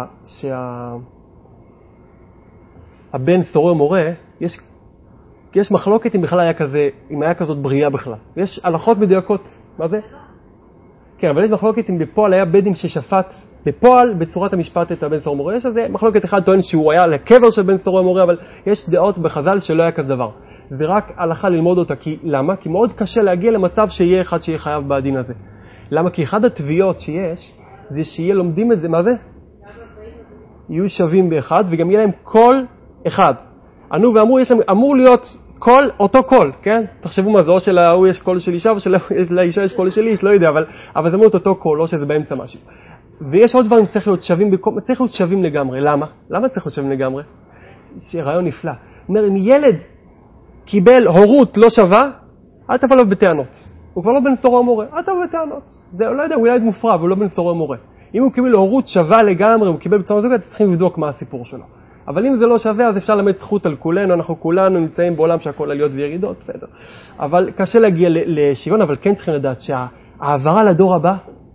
הבן סורר מורה, יש מחלוקת אם בכלל היה כזה, אם היה כזאת בריאה בכלל. יש הלכות מדויקות. מה זה? כן, אבל יש מחלוקת אם בפועל היה בית דין ששפט בפועל בצורת המשפט את הבן סורר מורה. יש איזה מחלוקת אחד טוען שהוא היה לקבר של בן סורר מורה, אבל יש דעות בחז"ל שלא היה כזה דבר. זה רק הלכה ללמוד אותה. למה? כי מאוד קשה להגיע למצב שיהיה אחד שיהיה חייב בדין הזה. למה? כי אחד התביעות שיש, זה שיהיה לומדים את זה. מה זה? יהיו שווים באחד, וגם יהיה להם קול אחד. ענו ואמרו, אמור להיות קול, אותו קול, כן? תחשבו מה זה, או שלהוא יש קול של אישה, או שלאישה יש קול של איש, לא יודע, אבל זה אמור להיות אותו קול, או שזה באמצע משהו. ויש עוד דברים, צריך להיות שווים לגמרי. למה? למה צריך להיות שווים לגמרי? רעיון נפלא. אומר, אם ילד קיבל הורות לא שווה, אל תבוא לו בטענות. הוא כבר לא בן סורר מורה, אל תבוא בטענות. זה, לא יודע, הוא ילד מופרע, הוא לא בן סורר מורה. אם הוא קיבל הורות שווה לגמרי, הוא קיבל בצורה זוגת, צריכים לבדוק מה הסיפור שלו. אבל אם זה לא שווה, אז אפשר למד זכות על כולנו, אנחנו כולנו נמצאים בעולם שהכל עליות וירידות, בסדר. אבל קשה להגיע לשוויון, אבל כן צריכים לדעת שהעברה לדור הבא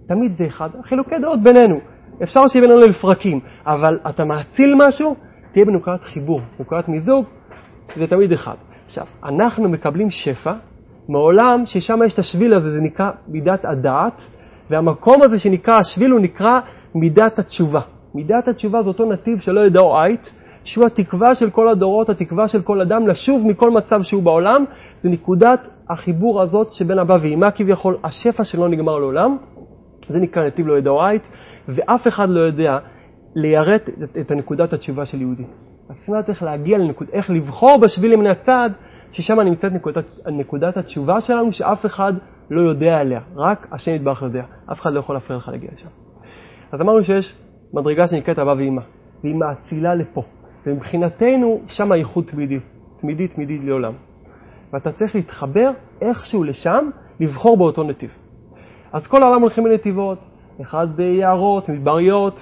תמיד זה אחד. חילוקי דעות בינינו. אפשר שיהיה בינינו לפרקים, אבל אתה מאציל משהו, תהיה בנקודת חיבור, בנקודת מיזוג, זה תמיד אחד. עכשיו, אנחנו מקבלים שפע מעולם ששם יש את השביל הזה, זה נקרא מידת הדעת, והמקום הזה שנקרא השביל הוא נקרא מידת התשובה. מידת התשובה זה אותו נתיב שלא ידעו עית, שהוא התקווה של כל הדורות, התקווה של כל אדם לשוב מכל מצב שהוא בעולם, זה נקודת החיבור הזאת שבין אבא ואמא כביכול, השפע שלא נגמר לעולם, זה נקרא נתיב לא ידעו עית, ואף אחד לא יודע ליירט את הנקודת התשובה של יהודי. אז איך להגיע איך לבחור בשבילים מן הצד, ששם נמצאת נקודת התשובה שלנו, שאף אחד לא יודע עליה, רק השם יתברך יודע. אף אחד לא יכול להפריע לך להגיע לשם. אז אמרנו שיש מדרגה שנקראת אבא ואמא, והיא מאצילה לפה. ומבחינתנו, שם הייחוד תמידי לעולם. ואתה צריך להתחבר איכשהו לשם, לבחור באותו נתיב. אז כל העולם הולכים בנתיבות, אחד ביערות, מדבריות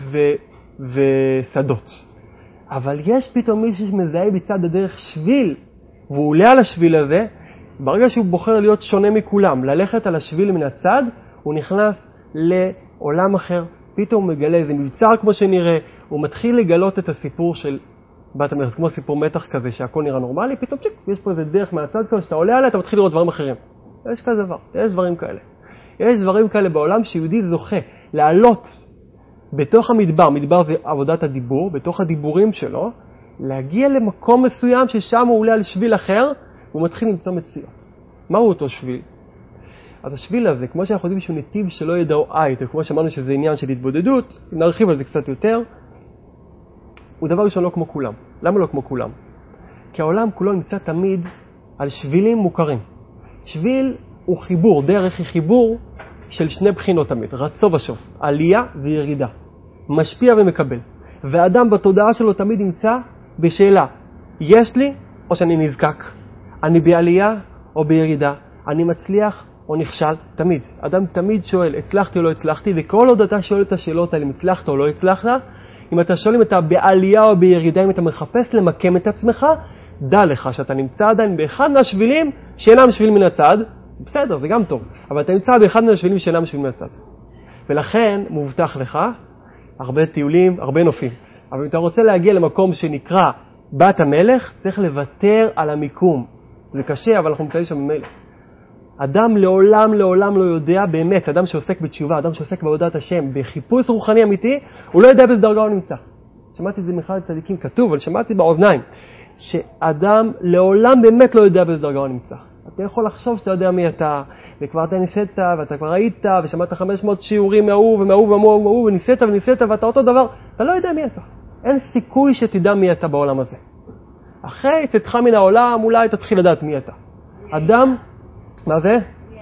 ושדות. אבל יש פתאום מישהו שמזהה בצד הדרך שביל, והוא עולה על השביל הזה, ברגע שהוא בוחר להיות שונה מכולם, ללכת על השביל מן הצד, הוא נכנס לעולם אחר, פתאום הוא מגלה איזה מבצר כמו שנראה, הוא מתחיל לגלות את הסיפור של בת המלך, כמו סיפור מתח כזה שהכל נראה נורמלי, פתאום יש פה איזה דרך מהצד כזה, שאתה עולה עליה, אתה מתחיל לראות דברים אחרים. יש כזה דבר, יש דברים כאלה. יש דברים כאלה בעולם שיהודי זוכה לעלות בתוך המדבר, מדבר זה עבודת הדיבור, בתוך הדיבורים שלו, להגיע למקום מסוים ששם הוא עולה על שביל אחר, והוא מתחיל למצוא מציאות. מהו אותו שביל? אז השביל הזה, כמו שאנחנו יודעים שהוא נתיב שלא ידעו עית, וכמו שאמרנו שזה עניין של התבודדות, נרחיב על זה קצת יותר, הוא דבר ראשון לא כמו כולם. למה לא כמו כולם? כי העולם כולו נמצא תמיד על שבילים מוכרים. שביל הוא חיבור, דרך היא חיבור של שני בחינות תמיד, רצו ושוב, עלייה וירידה, משפיע ומקבל. והאדם בתודעה שלו תמיד נמצא בשאלה, יש לי או שאני נזקק, אני בעלייה או בירידה, אני מצליח או נכשל, תמיד. אדם תמיד שואל, הצלחתי או לא הצלחתי, וכל עוד אתה שואל את השאלות האלה, אם הצלחת או לא הצלחת, אם אתה שואל אם אתה בעלייה או בירידה, אם אתה מחפש למקם את עצמך, דע לך שאתה נמצא עדיין באחד מהשבילים שאינם שבילים מן הצד, זה בסדר, זה גם טוב, אבל אתה נמצא באחד מהשבילים שאינם שבילים מן הצד. ולכן מובטח לך הרבה טיולים, הרבה נופים. אבל אם אתה רוצה להגיע למקום שנקרא בת המלך, צריך לוותר על המיקום. זה קשה, אבל אנחנו נמצאים שם במלך. אדם לעולם לא יודע באמת, אדם שעוסק בתשובה, אדם שעוסק בעבודת השם, בחיפוש רוחני אמיתי, הוא לא יודע באיזה דרגה הוא נמצא. שמעתי את זה מאחד הצדיקים כתוב, אבל שמעתי באוזניים, שאדם לעולם באמת לא יודע באיזה דרגה הוא נמצא. אתה יכול לחשוב שאתה יודע מי אתה, וכבר אתה ניסית, ואתה כבר היית, ושמעת 500 שיעורים מהוא, וניסית, ואתה אותו דבר, אתה לא יודע מי אתה. אין סיכוי שתדע מי אתה בעולם הזה. אחרי צאתך מן העולם, אולי תתחיל לדעת מי אתה. אדם, מה זה?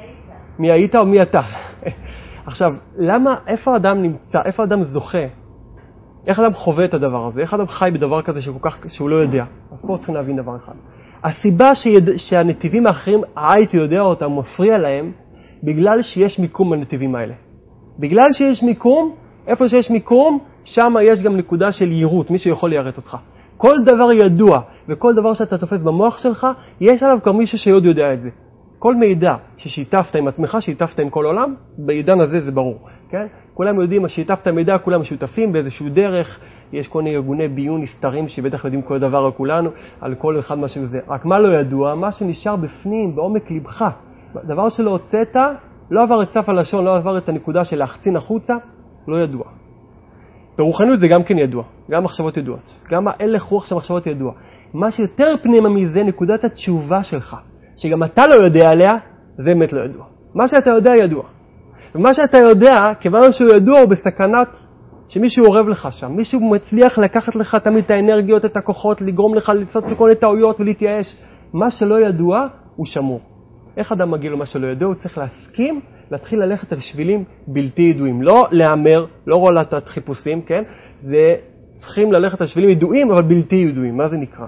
מי היית או מי אתה? עכשיו, איפה אדם נמצא, איפה אדם זוכה? איך אדם חווה את הדבר הזה? איך אדם חי בדבר כזה שהוא לא יודע? אז פה צריכים להבין דבר אחד. הסיבה שהנתיבים האחרים, הייתי יודע אותם, מפריע להם, בגלל שיש מיקום בנתיבים האלה. בגלל שיש מיקום, איפה שיש מיקום, שם יש גם נקודה של יירות, מישהו יכול ליירט אותך. כל דבר ידוע, וכל דבר שאתה תופס במוח שלך, יש עליו כבר מישהו שעוד יודע את זה. כל מידע ששיתפת עם עצמך, שיתפת עם כל עולם, בעידן הזה זה ברור. כן? כולם יודעים, שיתפת מידע, כולם שותפים באיזשהו דרך, יש כל מיני ארגוני ביון נסתרים שבטח יודעים כל דבר על כולנו, על כל אחד מה שזה. רק מה לא ידוע? מה שנשאר בפנים, בעומק לבך. דבר שלא הוצאת, לא עבר את סף הלשון, לא עבר את הנקודה של להחצין החוצה, לא ידוע. ברוחניות זה גם כן ידוע, גם מחשבות ידועות. גם הלך רוח של מחשבות ידוע. מה שיותר פנימה מזה, נקודת התשובה שלך, שגם אתה לא יודע עליה, זה באמת לא ידוע. מה שאתה יודע ידוע. ומה שאתה יודע, כיוון שהוא ידוע, הוא בסכנת שמישהו עורב לך שם. מישהו מצליח לקחת לך תמיד את האנרגיות, את הכוחות, לגרום לך לעשות כל מיני טעויות ולהתייאש. מה שלא ידוע, הוא שמור. איך אדם מגיע למה שלא ידוע? הוא צריך להסכים, להתחיל ללכת על שבילים בלתי ידועים. לא להאמר, לא רולת חיפושים, כן? זה צריכים ללכת על שבילים ידועים, אבל בלתי ידועים. מה זה נקרא?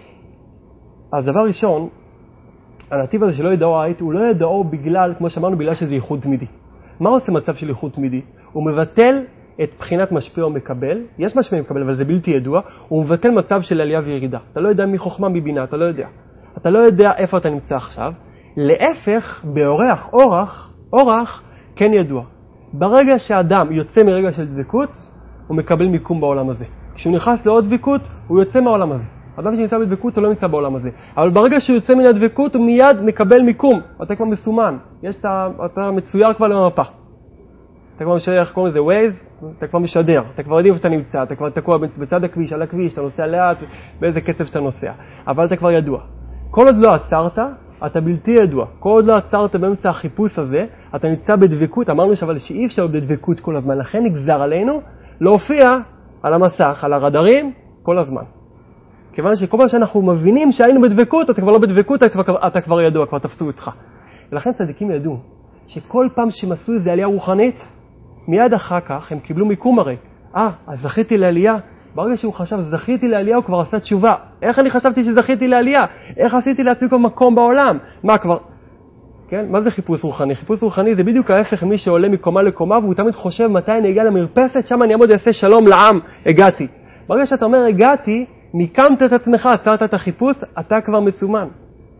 אז דבר ראשון, הנתיב הזה שלא ידעו העית, הוא לא ידעו בגלל, כמו שאמרנו, בגלל שזה ייחוד תמידי. מה עושה מצב של ייחוד תמידי? הוא מבטל את בחינת משפיע או מקבל, יש משפיע מקבל, אבל זה בלתי ידוע, הוא מבטל מצב של עלייה וירידה. אתה לא יודע מי חוכמה מבינה, אתה לא יודע. אתה לא יודע איפה אתה נמצא עכשיו. להפך, באורח, אורח, כן ידוע. ברגע שאדם יוצא מרגע של דבקות, הוא מקבל מיקום בעולם הזה. כשהוא נכנס לעוד דבקות, הוא יוצא מהעולם הזה. אדם שנמצא בדבקות, הוא לא נמצא בעולם הזה. אבל ברגע שהוא יוצא מן הדבקות, הוא מיד מקבל מיקום. אתה כבר מסומן. אתה מצויר כבר למפה. אתה כבר משדר, איך קוראים לזה? Waze? אתה כבר משדר. אתה כבר יודעים איפה אתה נמצא. אתה כבר תקוע בצד הכביש, על הכביש, אתה נוסע לאט, באיזה קצב שאתה נוסע. אבל אתה כבר ידוע. כל עוד לא עצרת, אתה בלתי ידוע. כל עוד לא עצרת באמצע החיפוש הזה, אתה נמצא בדבקות. אמרנו אבל שאי אפשר בדבקות כל הזמן. לכן נגזר עלינו להופיע על המסך, על הרדארים, כל הזמן. כיוון שכל פעם שאנחנו מבינים שהיינו בדבקות, אתה כבר לא בדבקות, אתה כבר ידוע, כבר תפסו אותך. ולכן צדיקים ידעו שכל פעם שהם עשו איזו עלייה רוחנית, מיד אחר כך הם קיבלו מיקום הרי. אז זכיתי לעלייה. ברגע שהוא חשב, זכיתי לעלייה, הוא כבר עשה תשובה. איך אני חשבתי שזכיתי לעלייה? איך עשיתי לעצמי כל מקום בעולם? מה כבר? כן? מה זה חיפוש רוחני? חיפוש רוחני זה בדיוק ההפך מי שעולה מקומה לקומה, והוא תמיד חושב מתי אני אגיע למרפסת, שם אני אעמוד ויעשה שלום לעם, הגעתי. ברגע שאתה אומר הגעתי, מיקמת את עצמך, עצרת את החיפוש, אתה כבר מסומן.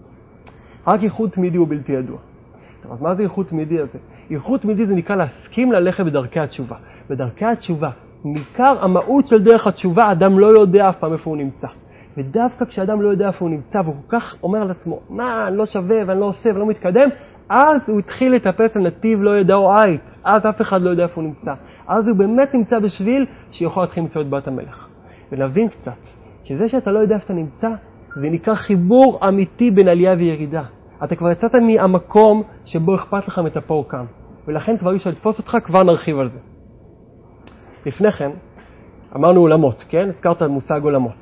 רק ייחוד תמידי הוא בלתי ידוע. אז מה זה ייחוד תמידי הזה? ייחוד תמידי זה נקרא להסכים ללכת בדרכי התשובה. בדרכי התשובה, מעיקר המהות של דרך התשובה, אדם לא יודע אף פעם איפה הוא נמצא. ודווקא כשאדם לא יודע איפה הוא נמצא, והוא כל כך אומר לעצמו, מה, אני לא שווה ואני לא עושה ואני לא מתקדם, אז הוא התחיל לטפס לנתיב לא ידעו עית. אז אף אחד לא יודע איפה הוא נמצא. אז הוא באמת נמצא בשביל שיכול להתחיל למצוא את בת המלך. ונבין קצת, שזה שאתה לא יודע איפה אתה נמצא, זה נקרא חיבור אמיתי בין עלייה וירידה. אתה כבר יצאת מהמקום שבו אכפת לך מטפור כאן. ולכן כבר אפשר לתפוס אותך, כבר נרחיב על זה. לפני כן, אמרנו עולמות, כן? הזכרת מושג עולמות.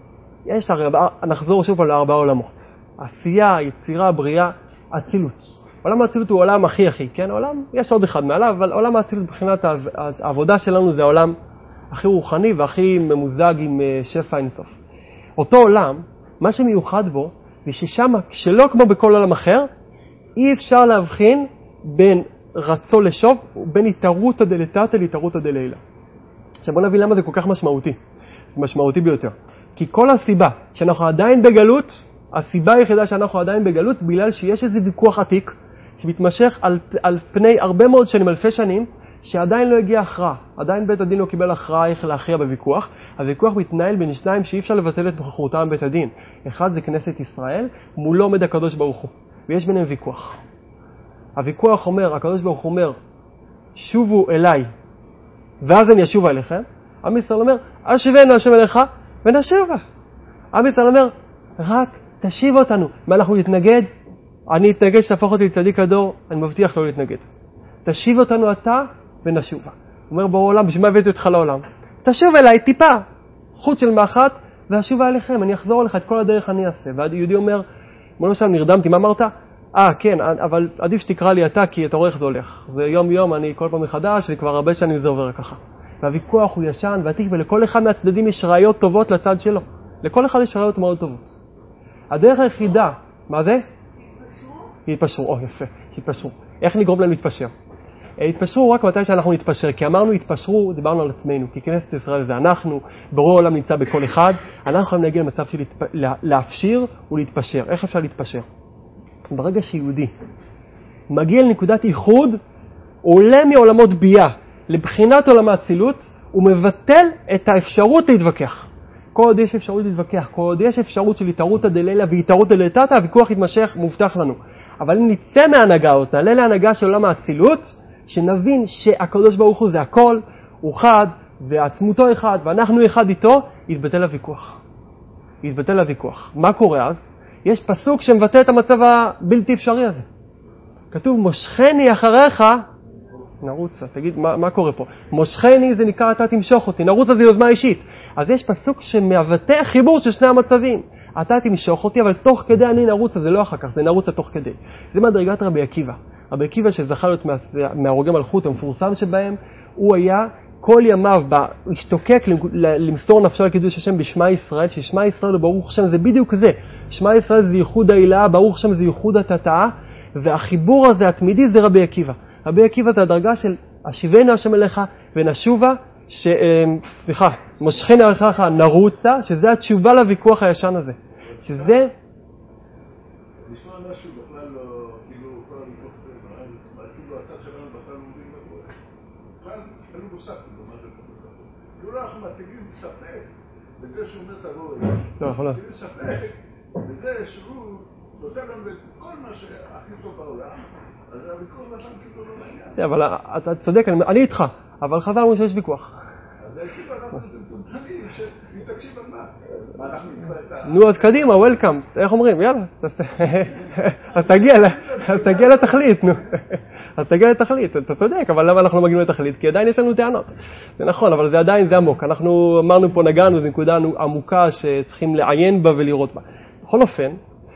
נחזור שוב על 4 עולמות. עשייה, יצירה, בריאה, אצילות. עולם האצילות הוא עולם הכי, כן? עולם, יש עוד אחד מעליו, אבל עולם האצילות מבחינת העבודה שלנו זה העולם הכי רוחני והכי ממוזג עם שפע אינסוף. אותו עולם, מה שמיוחד בו, זה ששם, שלא כמו בכל עולם אחר, אי אפשר להבחין בין רצו לשוב ובין התערותא דלתתא להתערותא דלילה. עכשיו בוא נבין למה זה כל כך משמעותי. זה משמעותי ביותר. כי כל הסיבה שאנחנו עדיין בגלות, הסיבה היחידה שאנחנו עדיין בגלות, זה בגלל שיש איזה ויכוח עתיק, שמתמשך על פני הרבה מאוד שנים, אלפי שנים, שעדיין לא הגיע הכרעה. עדיין בית הדין לא קיבל הכרעה איך להכריע בוויכוח. הוויכוח מתנהל בין שניים שאי אפשר לבטל את נוכחותם בבית הדין. אחד זה כנסת ישראל, מולו עומד הקדוש ברוך הוא. ויש ביניהם ויכוח. הוויכוח אומר, הקדוש ברוך הוא אומר, שובו אליי, ואז אני אשוב אליכם. עם ישראל אומר, אשיבנו השם אליך, ונשובה. עם ישראל אומר, רק תשיב אותנו. מה אנחנו נתנגד? אני אתנגד שתהפוך אותי לצדיק הדור, אני מבטיח לא להתנגד. תשיב אותנו אתה ונשובה. הוא אומר בעולם, בשביל מה הבאתי אותך לעולם? תשוב אליי טיפה, חוץ של מאחת, ואשובה אליכם, אני אחזור אליך את כל הדרך אני אעשה. והיהודי אומר, בוא נשאל, נרדמתי, מה אמרת? כן, אבל עדיף שתקרא לי אתה, כי אתה רואה איך זה הולך. זה יום יום, אני כל פעם מחדש, וכבר הרבה שנים זה עובר ככה. והוויכוח הוא ישן ועתיק, ולכל אחד מהצדדים יש ראיות טובות לצד שלו. לכל אחד יש ראיות מאוד טובות. הדרך היחידה, מה זה? התפשרו, יפה, התפשרו. איך נגרום להם להתפשר? התפשרו רק מתי שאנחנו נתפשר, כי אמרנו התפשרו, דיברנו על עצמנו, כי כנסת ישראל זה אנחנו, ברור העולם נמצא בכל אחד, אנחנו יכולים להגיע למצב של להפשיר ולהתפשר. איך אפשר להתפשר? ברגע שיהודי מגיע לנקודת איחוד, הוא עולה מעולמות בייה לבחינת עולם האצילות, הוא מבטל את האפשרות להתווכח. כל עוד יש אפשרות להתווכח, כל עוד יש אפשרות של התערותא דלילה והתערותא דלתתא, הוויכוח יתמשך, מובטח לנו. אבל אם נצא מההנהגה הזאת, נעלה להנהגה של עולם האצילות, שנבין שהקדוש ברוך הוא זה הכל, הוא חד, ועצמותו אחד, ואנחנו אחד איתו, יתבטל הוויכוח. יתבטל הוויכוח. מה קורה אז? יש פסוק שמבטא את המצב הבלתי אפשרי הזה. כתוב, מושכני אחריך, נרוצה. תגיד, מה קורה פה? מושכני זה נקרא אתה תמשוך אותי, נרוצה זה יוזמה אישית. אז יש פסוק שמבטא חיבור של שני המצבים. אתה תמשוך אותי, אבל תוך כדי אני נרוצה, זה לא אחר כך, זה נרוצה תוך כדי. זה מדרגת רבי עקיבא. רבי עקיבא שזכה להיות מהרוגי מלכות המפורסם שבהם, הוא היה כל ימיו השתוקק למסור נפשו על קידוש השם בשמה ישראל, ששמה ישראל ברוך השם זה בדיוק זה. שמה ישראל זה ייחוד העילה, ברוך השם זה ייחוד התתאה, והחיבור הזה התמידי זה רבי עקיבא. רבי עקיבא זה הדרגה של השיבנו השם אליך ונשובה, מושכני אחריך נרוצה, שזה התשובה לוויכוח הישן הזה. שזה... נשמע משהו בכלל לא, כאילו, כל הוויכוח זה, כאילו, הצד שלנו בכלל לא מבין מה קורה. הוספתי לו מה זה כמות. כאילו אנחנו מציגים ספק בזה שהוא אומר תבוא אליו. לא, יכול להיות. ספק בזה שהוא נותן לנו את כל מה שהכי טוב בעולם, אז הוויכוח נתן כאילו לא מעניין. אבל אתה צודק, אני איתך, אבל חזרנו שיש ויכוח. אז כאילו אנחנו מטומטמים שמתעקשים על מה? מה אנחנו נקבע את ה... נו, אז קדימה, וולקאם, איך אומרים? יאללה, אז תגיע לתכלית, נו. אז תגיע לתכלית, אתה צודק, אבל למה אנחנו לא מגיעים לתכלית? כי עדיין יש לנו טענות. זה נכון, אבל זה עדיין, זה עמוק. אנחנו אמרנו פה, נגענו, זו נקודה עמוקה שצריכים לעיין בה ולראות בה. בכל אופן,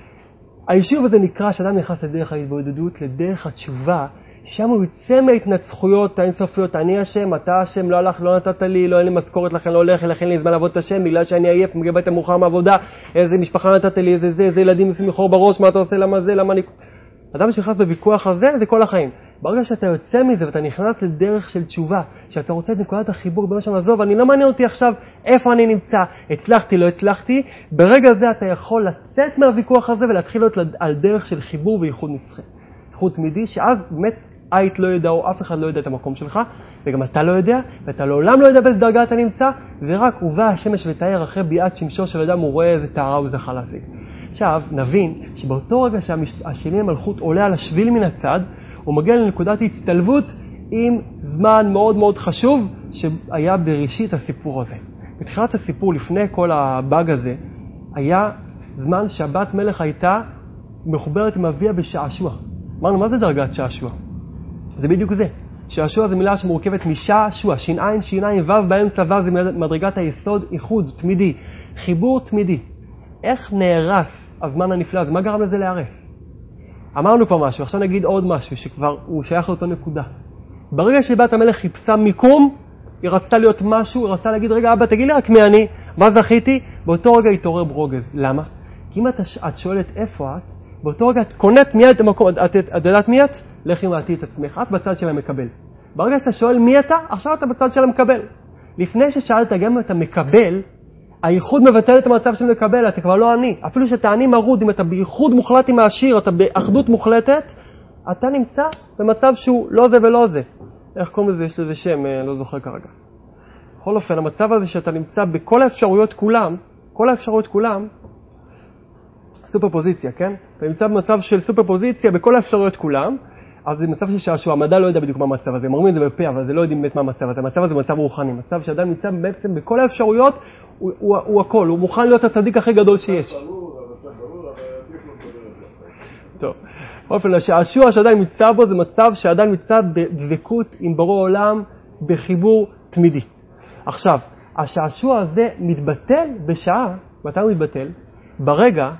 היישוב הזה נקרא שאדם נכנס לדרך ההתבודדות, לדרך התשובה, שם הוא יוצא מההתנצחויות האינסופיות, אני אשם, אתה אשם, לא הלך, לא נתת לי, לא אין לי משכורת, לכן לא הולך, לכן לי זמן לעבוד את השם, בגלל שאני עייף, מגיע ביתה מאוחר מעבודה, איזה משפחה נתת לי, איזה ילדים לפעמים מחור בראש, מה אתה עושה, למה זה, למה אני... אדם שנכנס בוויכוח הזה, זה כל החיים. ברגע שאתה יוצא מזה ואתה נכנס לדרך של תשובה, שאתה רוצה את נקודת החיבור בין שם עזוב, אני לא מעניין אותי עכשיו איפה אני נמצא, הצלחתי, לא הצלחתי, ברגע זה אתה יכול לצאת מהוויכוח הזה ולהתחיל להיות על דרך של חיבור וייחוד נצחי. ייחוד תמידי, שאז באמת אית לא ידע או אף אחד לא יודע את המקום שלך, וגם אתה לא יודע, ואתה לעולם לא יודע באיזה דרגה אתה נמצא, ורק ובא השמש ותאר אחרי ביאת שמשו של אדם, הוא רואה איזה טהרה הוא זכה להשיג. עכשיו, נבין שבאותו רגע שהשני המלכות עולה על השביל מן הצד, הוא מגיע לנקודת הצטלבות עם זמן מאוד מאוד חשוב שהיה בראשית הסיפור הזה. בתחילת הסיפור, לפני כל הבאג הזה, היה זמן שהבת מלך הייתה מחוברת עם אביה בשעשוע. אמרנו, מה זה דרגת שעשוע? זה בדיוק זה. שעשוע זה מילה שמורכבת משעשוע, שיניים, שיניים, וו באמצע וו זה מדרגת היסוד, איחוד, תמידי, חיבור תמידי. איך נהרס הזמן הנפלא הזה? מה גרם לזה להרס? אמרנו פה משהו, עכשיו נגיד עוד משהו שכבר הוא שייך לאותו נקודה. ברגע שבת המלך חיפשה מיקום, היא רצתה להיות משהו, היא רצתה להגיד, רגע אבא תגיד לי רק מי אני, מה זכיתי? באותו רגע התעורר ברוגז. למה? כי אם את שואלת איפה את, באותו רגע את קונת מיד את המקום, את יודעת מי את? לכי מעטי את עצמך, את בצד של המקבל. ברגע שאתה שואל מי אתה, עכשיו אתה בצד של המקבל. לפני ששאלת גם אתה מקבל, הייחוד מבטל את המצב של מקבל, אתה כבר לא עני. אפילו שאתה עני מרוד, אם אתה בייחוד מוחלט עם העשיר, אתה באחדות מוחלטת, אתה נמצא במצב שהוא לא זה ולא זה. איך קוראים לזה? יש לזה שם, לא זוכר כרגע. בכל אופן, המצב הזה שאתה נמצא בכל האפשרויות כולם, כל האפשרויות כולם, סופרפוזיציה, כן? אתה נמצא במצב של סופרפוזיציה בכל האפשרויות כולם, אז זה מצב של שעשוע, המדע לא יודע בדיוק מה המצב הזה, הם אומרים את זה בפה, אבל זה לא יודעים באמת מה המצב הזה. המצב הזה מצב רוחני, מצב שאדם נמצא בעצם בכל האפשרויות, הוא הכל, הוא מוכן להיות הצדיק הכי גדול שיש. טוב, באופן, השעשוע שאדם נמצא בו זה מצב שאדם נמצא בדבקות עם ברוא עולם, בחיבור תמידי. עכשיו, השעשוע הזה מתבטל בשעה, מתי הוא מתבטל? ברגע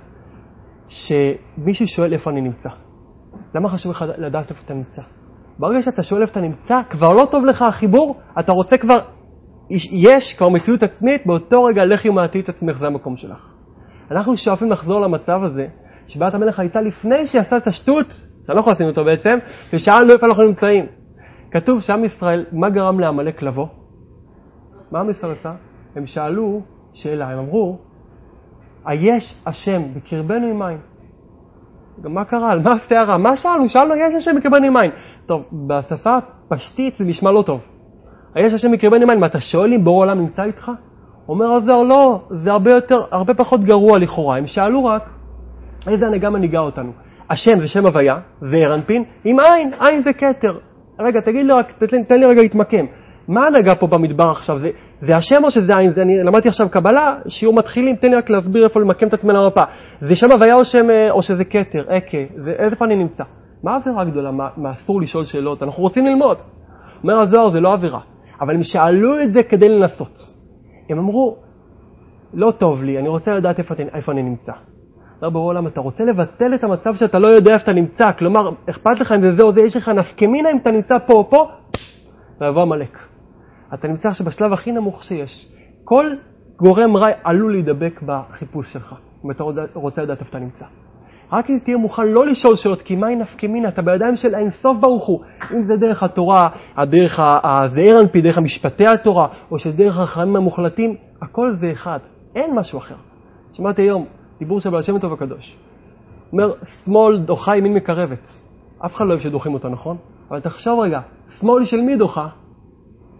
שמישהו שואל איפה אני נמצא. למה חשוב לך לדעת איפה אתה נמצא? ברגע שאתה שואל איפה אתה נמצא, כבר לא טוב לך החיבור, אתה רוצה כבר, יש כבר מציאות עצמית, באותו רגע לכי ומעטי את עצמך, זה המקום שלך. אנחנו שואפים לחזור למצב הזה, שבת המלך הייתה לפני שעשה את השטות, שאני לא יכול לשים אותו בעצם, ושאלנו איפה אנחנו נמצאים. כתוב שעם ישראל, מה גרם לעמלק לבוא? מה עם ישראל עשה? הם שאלו שאלה, הם אמרו, היש השם בקרבנו עם מים. גם מה קרה? על מה הסערה? מה שאלנו? שאלנו, יש השם בקרבנו עם מים. טוב, בשפה פשטית זה נשמע לא טוב. היש השם בקרבנו עם מים, מה אתה שואל אם ברור עולם נמצא איתך? אומר הזוהר, לא, זה הרבה פחות גרוע לכאורה. הם שאלו רק, איזה הנהגה מנהיגה אותנו? השם זה שם הוויה, זה ארנפין, עם עין, עין זה כתר. רגע, תגיד לי רק, תן לי רגע להתמקם. מה הנהגה פה במדבר עכשיו? זה השם או שזה עין? אני למדתי עכשיו קבלה, שיעור מתחילים, תן לי רק להסביר איפה למקם את עצמנו למפה. זה שם הוויה או שזה כתר, איפה אני נמצא? מה העבירה הגדולה? מה אסור לשאול שאלות? אנחנו רוצים ללמוד. אומר הזוהר, זה לא עבירה. אבל הם שאלו את זה כדי לנסות. הם אמרו, לא טוב לי, אני רוצה לדעת איפה אני נמצא. אומר ברור עולם, אתה רוצה לבטל את המצב שאתה לא יודע איפה אתה נמצא, כלומר, אכפת לך אם זה או זה, יש לך נפקמינה אם אתה נמצא פה או פה, ויבוא המלך. אתה נמצא עכשיו בשלב הכי נמוך שיש. כל גורם רע עלול להידבק בחיפוש שלך, אם אתה רוצה לדעת איפה אתה נמצא. רק אם תהיה מוכן לא לשאול שאלות, כי מהי נפקמינה? אתה בידיים של האינסוף ברוך הוא. אם זה דרך התורה, הדרך הזעיר אנפי, דרך המשפטי התורה, או שדרך החיים המוחלטים, הכל זה אחד. אין משהו אחר. שמעתי היום דיבור של בעל שם טוב הקדוש. אומר, שמאל דוחה ימין מקרבת. אף אחד לא אוהב שדוחים אותו, נכון? אבל תחשוב רגע, שמאל של מי דוחה?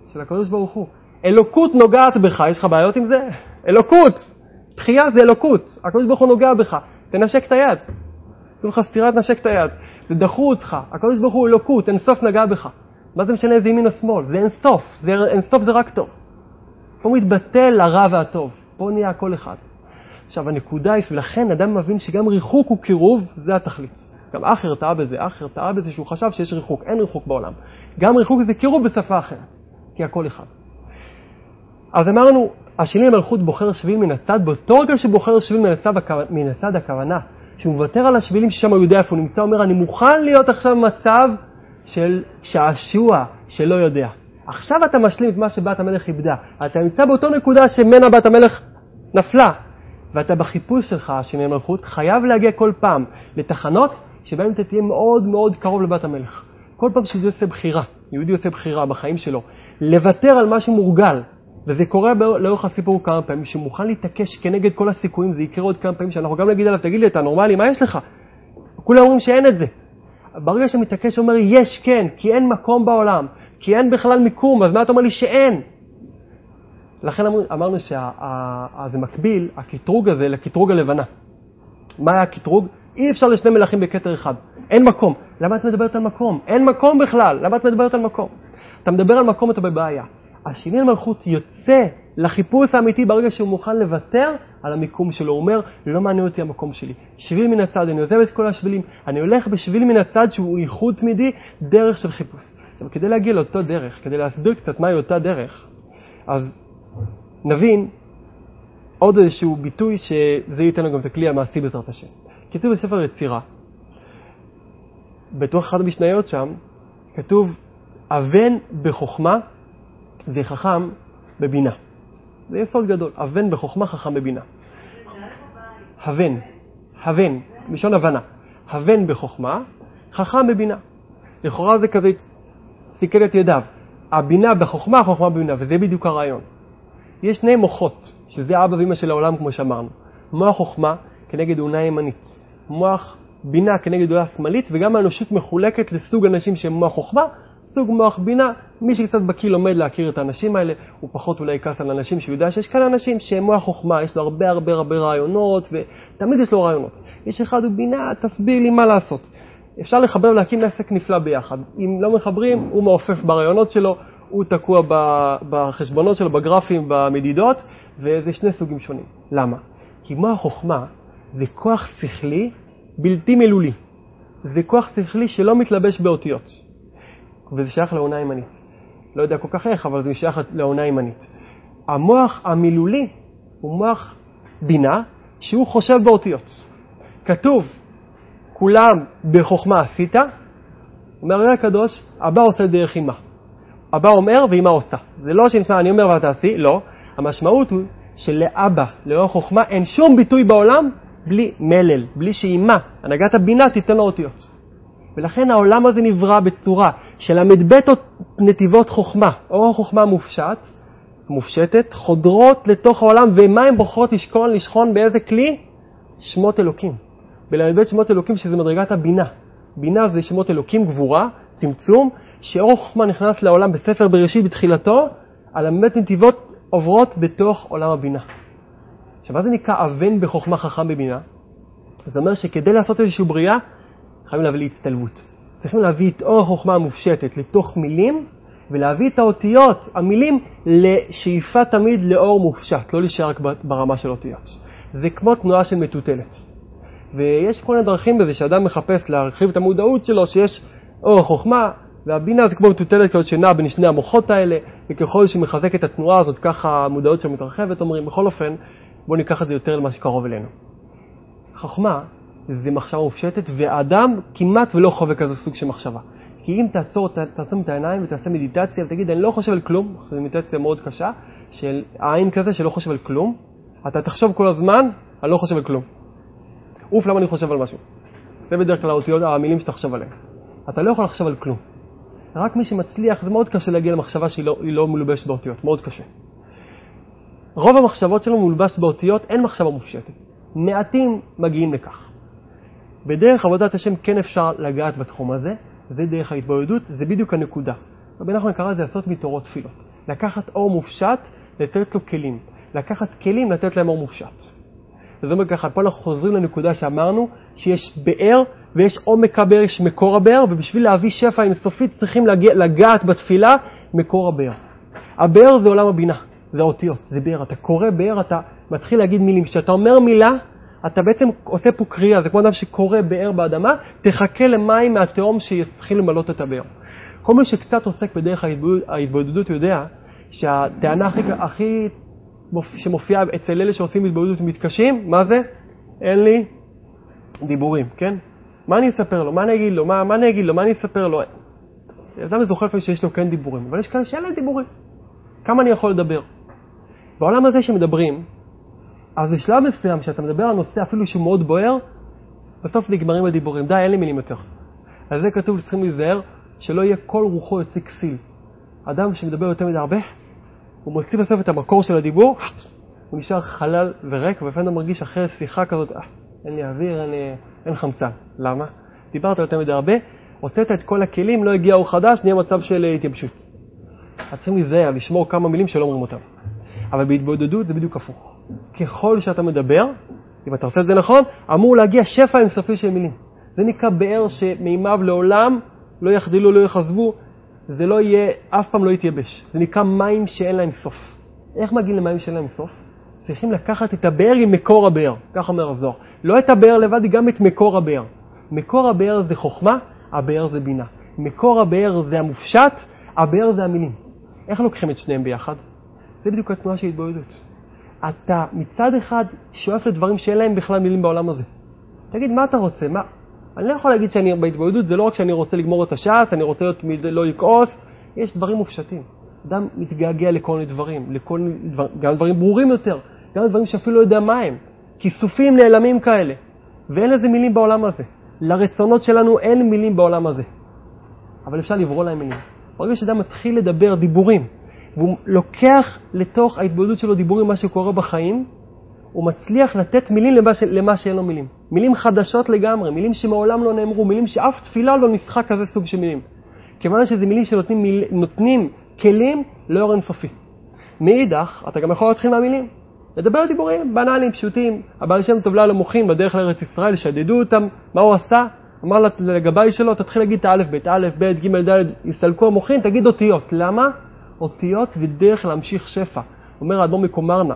של הקדוש ברוך הוא. אלוקות נוגעת בך, יש לך בעיות עם זה? אלוקות! תחייה זה אלוקות, הקדוש ברוך הוא נוגע בך, תנשק את היד. תנו לך סתירה, תנשק את היד. זה דחו אותך, הקדוש ברוך הוא אלוקות, אין סוף נגע בך. מה זה משנה איזה ימין או שמאל? זה אין סוף, אין סוף זה רק טוב. פה מתבטל הרע והטוב, פה נהיה הכל אחד. עכשיו הנקודה היא, ולכן אדם מבין שגם ריחוק הוא קירוב, זה התכלית. גם אחר טעה בזה שהוא חשב שיש ריחוק, אין ריחוק בעולם. גם ריחוק זה קירוב בשפה אחרת, כי הכל אחד. אז אמרנו, השני למלכות בוחר שביל מן הצד, באותו רגע שבוחר שביל מן הצד הכוונה, שהוא מוותר על השבילים ששם הוא יודע איפה הוא נמצא, אומר, אני מוכן להיות עכשיו במצב של שעשוע שלא יודע. עכשיו אתה משלים את מה שבת המלך איבדה. אתה נמצא באותו נקודה שמנה בת המלך נפלה. ואתה בחיפוש שלך, השני למלכות, חייב להגיע כל פעם לתחנות שבהם אתה תהיה מאוד מאוד קרוב לבת המלך. כל פעם יהודי עושה בחירה בחיים שלו, לוותר על משהו מורגל. וזה קורה לאורך הסיפור כמה פעמים, שמוכן להתעקש כנגד כל הסיכויים, זה יקרה עוד כמה פעמים, שאנחנו גם נגיד עליו, תגיד לי, אתה נורמלי, מה יש לך? כולם אומרים שאין את זה. ברגע שמתעקש אומר, יש כן, כי אין מקום בעולם, כי אין בכלל מיקום, אז מה אתה אומר לי שאין? לכן אמרנו שזה מקביל, הקטרוג הזה, לקטרוג הלבנה. מה היה הקטרוג? אי אפשר לשני מלכים בכתר אחד. אין מקום. למה את מדברת על מקום? אין מקום בכלל. למה את מדברת על מקום? אתה מדבר על מקום, אתה בבעיה. השני למלכות יוצא לחיפוש האמיתי ברגע שהוא מוכן לוותר על המיקום שלו. הוא אומר, לא מעניין אותי המקום שלי. שביל מן הצד, אני עוזב את כל השבילים. אני הולך בשביל מן הצד שהוא ייחוד תמידי, דרך של חיפוש. עכשיו, כדי להגיע לאותו דרך, כדי להסביר קצת מהי אותה דרך, אז נבין עוד איזשהו ביטוי שזה ייתן לנו גם את הכלי המעשי בעזרת השם. כתוב בספר יצירה, בתוך אחד המשניות שם, כתוב, אבן בחוכמה וחכם בבינה. זה יסוד גדול. אבן בחוכמה, חכם בבינה. הבן, משון הבנה. הבן בחוכמה, חכם בבינה. לכאורה זה כזה, סיכל את ידיו. הבינה בחוכמה, חוכמה בבינה, וזה בדיוק הרעיון. יש שני מוחות, שזה אבא ואמא של העולם כמו שאמרנו. מוח חוכמה כנגד אונה ימנית. מוח בינה כנגד אונה שמאלית, וגם האנושות מחולקת לסוג אנשים שהם מוח חוכמה, סוג מוח בינה. מי שקצת בקיא לומד להכיר את האנשים האלה, הוא פחות אולי יכעס על אנשים שהוא יודע שיש כאן אנשים שהם מוח חוכמה, יש לו הרבה רעיונות, ותמיד יש לו רעיונות. יש אחד הוא בינה, תסביר לי מה לעשות. אפשר לחבר ולהקים עסק נפלא ביחד. אם לא מחברים, הוא מעופף ברעיונות שלו, הוא תקוע בחשבונות שלו, בגרפים, במדידות, וזה שני סוגים שונים. למה? כי מוח חוכמה זה כוח שכלי בלתי מילולי. זה כוח שכלי שלא מתלבש באותיות. וזה שייך לעונה ימנית. לא יודע כל כך איך, אבל זה שייך לעונה ימנית. המוח המילולי הוא מוח בינה שהוא חושב באותיות. כתוב, כולם בחוכמה עשית, אומר הקדוש, הבא עושה דרך אמא. הבא אומר ואמא עושה. זה לא שנשמע, אני אומר ואתה עשי, לא. המשמעות הוא שלאבא, לאור חוכמה, אין שום ביטוי בעולם בלי מלל, בלי שאמא, הנהגת הבינה תיתן לו אותיות. ולכן העולם הזה נברא בצורה של המדבט נתיבות חוכמה, אור החוכמה מופשטת, חודרות לתוך העולם, ומה הן בוחרות לשכון באיזה כלי? שמות אלוקים. בלמדבט שמות אלוקים שזה מדרגת הבינה. בינה זה שמות אלוקים, גבורה, צמצום, שאור החוכמה נכנס לעולם בספר בראשית בתחילתו, על המדבט נתיבות עוברות בתוך עולם הבינה. עכשיו, מה זה נקרא אבן בחוכמה חכם בבינה? זה אומר שכדי לעשות איזושהי בריאה, חייבים להביא להצטלבות. צריכים להביא את אור החוכמה המופשטת לתוך מילים, ולהביא את האותיות, המילים, לשאיפה תמיד לאור מופשט, לא להישאר רק ברמה של אותיות. זה כמו תנועה של מטוטלת. ויש כל מיני דרכים בזה שאדם מחפש להרחיב את המודעות שלו, שיש אור החוכמה, והבינה זה כמו מטוטלת כזאת שנעה בין שני המוחות האלה, וככל שמחזק את התנועה הזאת, ככה המודעות שלו מתרחבת, אומרים, בכל אופן, בואו ניקח את זה יותר למה שקרוב אלינו. חוכמה זה מחשבה מופשטת, והאדם כמעט ולא חווה כזה סוג של מחשבה. כי אם תעצום את העיניים ותעשה מדיטציה ותגיד, אני לא חושב על כלום, זו מדיטציה מאוד קשה, של העין כזה שלא חושב על כלום, אתה תחשוב כל הזמן, אני לא חושב על כלום. אוף, למה אני חושב על משהו? זה בדרך כלל האותיות, המילים שתחשב עליהן. אתה לא יכול לחשוב על כלום. רק מי שמצליח, זה מאוד קשה להגיע למחשבה שהיא לא מלובשת באותיות, מאוד קשה. רוב המחשבות שלנו מולבשת באותיות, אין מחשבה מופשטת. מעטים מגיעים לכך. בדרך עבודת השם כן אפשר לגעת בתחום הזה, זה דרך ההתבודדות, זה בדיוק הנקודה. רבי נחמן קרא זה לעשות מתורות תפילות. לקחת אור מופשט, לתת לו כלים. לקחת כלים, לתת להם אור מופשט. זאת אומרת ככה, פה אנחנו חוזרים לנקודה שאמרנו, שיש באר, ויש עומק הבאר, יש מקור הבאר, ובשביל להביא שפע אינסופית צריכים לגעת בתפילה מקור הבאר. הבאר זה עולם הבינה, זה האותיות, זה באר. אתה קורא באר, אתה מתחיל להגיד מילים. כשאתה אומר מילה, אתה בעצם עושה פה קריאה, זה כמו אדם שקורא באר באדמה, תחכה למים מהתהום שיתחיל למלות את הבאר. כל מי שקצת עוסק בדרך ההתבודדות יודע שהטענה הכי שמופיעה אצל אלה שעושים התבודדות מתקשים, מה זה? אין לי דיבורים, כן? מה אני אספר לו? מה אני אגיד לו? מה אני אגיד לו? מה אני אספר לו? אדם זוכר לפעמים שיש לו כן דיבורים, אבל יש כאלה שאין להם דיבורים. כמה אני יכול לדבר? בעולם הזה שמדברים, אז בשלב מסוים, כשאתה מדבר על נושא אפילו שהוא מאוד בוער, בסוף נגמרים הדיבורים. די, אין לי מילים יותר. על זה כתוב, צריכים להיזהר, שלא יהיה כל רוחו יוצא כסיל. אדם שמדבר יותר מדי הרבה, הוא מוציא בסוף את המקור של הדיבור, הוא נשאר חלל וריק, ולפעמים אתה מרגיש אחרי שיחה כזאת, אין לי אוויר, אין חמצן. למה? דיברת יותר מדי הרבה, הוצאת את כל הכלים, לא הגיע אור חדש, נהיה מצב של התייבשות. אז צריכים להיזהר, לשמור כמה מילים שלא אומרים אותם. אבל בהתבודדות זה בדיוק הפוך. ככל שאתה מדבר, אם אתה עושה את זה נכון, אמור להגיע שפע אינסופי של מילים. זה נקרא באר שמימיו לעולם לא יחדלו, לא יחזבו, זה לא יהיה, אף פעם לא יתייבש. זה נקרא מים שאין להם סוף. איך מגיעים למים שאין להם סוף? צריכים לקחת את הבאר עם מקור הבאר, כך אומר הזוהר. לא את הבאר לבד, גם את מקור הבאר. מקור הבאר זה חוכמה, הבאר זה בינה. מקור הבאר זה המופשט, הבאר זה המילים. איך לוקחים את שניהם ביחד? זה בדיוק התנועה של התבודדות. אתה מצד אחד שואף לדברים שאין להם בכלל מילים בעולם הזה. תגיד, מה אתה רוצה? מה? אני לא יכול להגיד שאני בהתבודדות, זה לא רק שאני רוצה לגמור את הש"ס, אני רוצה לא לכעוס, יש דברים מופשטים. אדם מתגעגע לכל מיני דברים, גם דברים ברורים יותר, גם דברים שאפילו לא יודע מה הם. כיסופים נעלמים כאלה, ואין לזה מילים בעולם הזה. לרצונות שלנו אין מילים בעולם הזה. אבל אפשר לברוא להם מילים. ברגע שאדם מתחיל לדבר דיבורים, והוא לוקח לתוך ההתבודדות שלו דיבורים מה שקורה בחיים, הוא מצליח לתת מילים למה שאין לו מילים. מילים חדשות לגמרי, מילים שמעולם לא נאמרו, מילים שאף תפילה לא ניסחה כזה סוג של מילים. כיוון שזה מילים שנותנים כלים לאור אינסופי. מאידך, אתה גם יכול להתחיל מהמילים. לדבר דיבורים בנאליים, פשוטים. הבעל שם טוב לה למוחים בדרך לארץ ישראל, שדדו אותם. מה הוא עשה? אמר לגבי שלו, תתחיל להגיד את א' ב', א' ב', ג' ד', יסלקו המוחים, תגיד אותיות. למה? אותיות זה דרך להמשיך שפע. אומר האדמו"ר מקומרנה,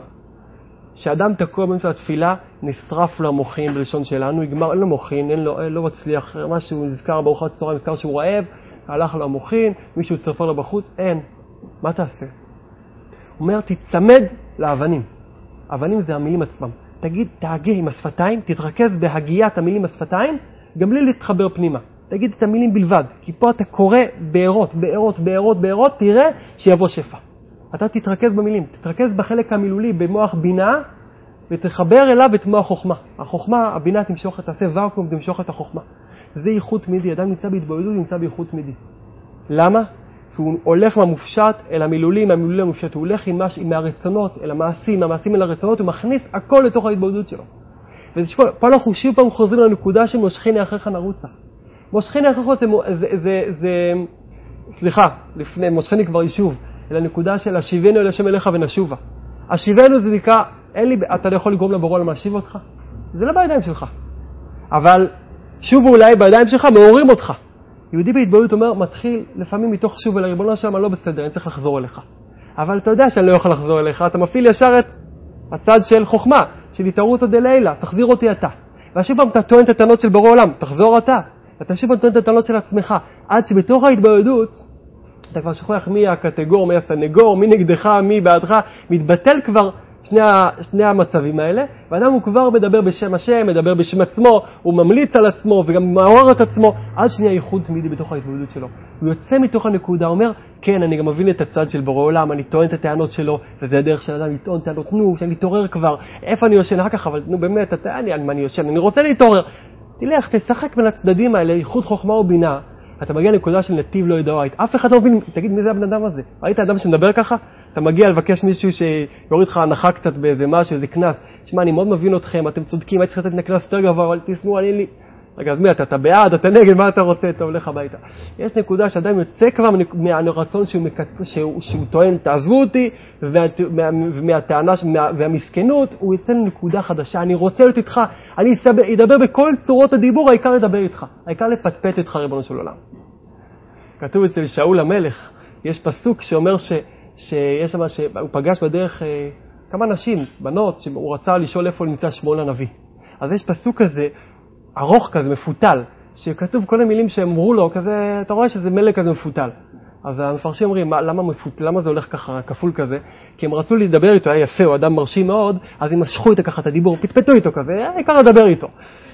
שאדם תקוע באמצע התפילה, נשרף לו המוחין בלשון שלנו, יגמר, אין לו מוחין, לא מצליח, משהו נזכר בארוחת צהריים, נזכר שהוא רעב, הלך לו המוחין, מישהו צרפר לו בחוץ, אין. מה תעשה? הוא אומר, תצמד לאבנים. אבנים זה המילים עצמם. תגיד, תהגה עם השפתיים, תתרכז בהגיית המילים השפתיים, גם בלי להתחבר פנימה. תגיד את המילים בלבד, כי פה אתה קורא בארות, בארות, בארות, בארות, תראה שיבוא שפע. אתה תתרכז במילים, תתרכז בחלק המילולי, במוח בינה, ותחבר אליו את מוח חוכמה. החוכמה, הבינה תמשוך, תעשה ואקום, תמשוך את החוכמה. זה ייחוד תמידי, אדם נמצא בהתבודדות, נמצא בייחוד תמידי. למה? כי הוא הולך מהמופשט אל המילולי, מהמילולי למופשט, הוא הולך עם הרצונות אל המעשים, מהמעשים אל הרצונות, הוא מכניס הכל לתוך ההתבודדות שלו. ופה אנחנו שוב פעם חוזרים לנקודה של מושכני אחריך נרוצה. מושכני אחריך לפני, מושכני כבר יישוב, אלא נקודה של השיבנו אל השם אליך ונשובה. השיבנו זה נקרא, אתה לא יכול לגרום לבורא להשיב אותך? זה לא בידיים שלך. אבל שוב אולי בידיים שלך מעוררים אותך. יהודי בהתבודדות אומר, מתחיל לפעמים מתוך שוב אל הריבונו שם, לא בסדר, אני צריך לחזור אליך. אבל אתה יודע שאני לא יכול לחזור אליך, אתה מפעיל ישר את הצד של חוכמה, של התערותא דלילה, תחזיר אותי אתה. ושוב פעם אתה טוען את הטענות של בורא עולם, תחזור אתה. אתה שוב פעם טוען את הטענות של עצמך, עד שבתוך ההתבודדות, אתה כבר שוכח מי הקטגור, מי הסנגור, מי נגדך, מי בעדך, מתבטל כבר שני המצבים האלה, ואדם הוא כבר מדבר בשם השם, מדבר בשם עצמו, הוא ממליץ על עצמו וגם מעורר את עצמו, עד שנייה ייחוד תמידי בתוך ההתבודדות שלו. הוא יוצא מתוך הנקודה, אומר, כן, אני גם מבין את הצד של בורא עולם, אני טוען את הטענות שלו, וזה הדרך של אדם לטעון טענות, שאני מתעורר כבר, איפה אני יושן אחר כך, אבל באמת, אני יושן, אני רוצה להתעורר. תלך, תשחק בין הצדדים האלה, ייחוד חוכמה ובינה, אתה מגיע לנקודה של נתיב לא ידוע, אף אחד לא מבין, תגיד מי זה הבן אדם הזה? ראית אדם שמדבר ככה? אתה מגיע לבקש מישהו שיוריד לך הנחה קצת באיזה משהו, איזה כנס. תשמע, אני מאוד מבין אתכם, אתם צודקים, הייתי צריך לתת קנס יותר גבוה, אבל תשמעו, רגע, אז מי אתה בעד, אתה נגד, מה אתה רוצה, אתה הולך הביתה. יש נקודה שאדם יוצא כבר מהרצון שהוא טוען, תעזבו אותי, ומהטענה, והמסכנות, הוא יוצא לנקודה חדשה, אני רוצה להיות איתך, אני אדבר בכל צורות הדיבור, העיקר לדבר איתך, העיקר לפטפט איתך ריבונו של עולם. כתוב אצל שאול המלך, יש פסוק שאומר שיש שם, שהוא פגש בדרך כמה נשים, בנות, שהוא רצה לשאול איפה נמצא שמואל הנביא. אז יש פסוק כזה, ארוך כזה, מפותל, שכתוב כל המילים שהם אמרו לו, כזה, אתה רואה שזה מלך כזה מפותל. אז המפרשים אומרים, למה זה הולך ככה, כפול כזה? כי הם רצו לדבר איתו, היה יפה, הוא אדם מרשים מאוד, אז הם משכו איתו ככה את הדיבור, פטפטו איתו כזה, העיקר לדבר איתו.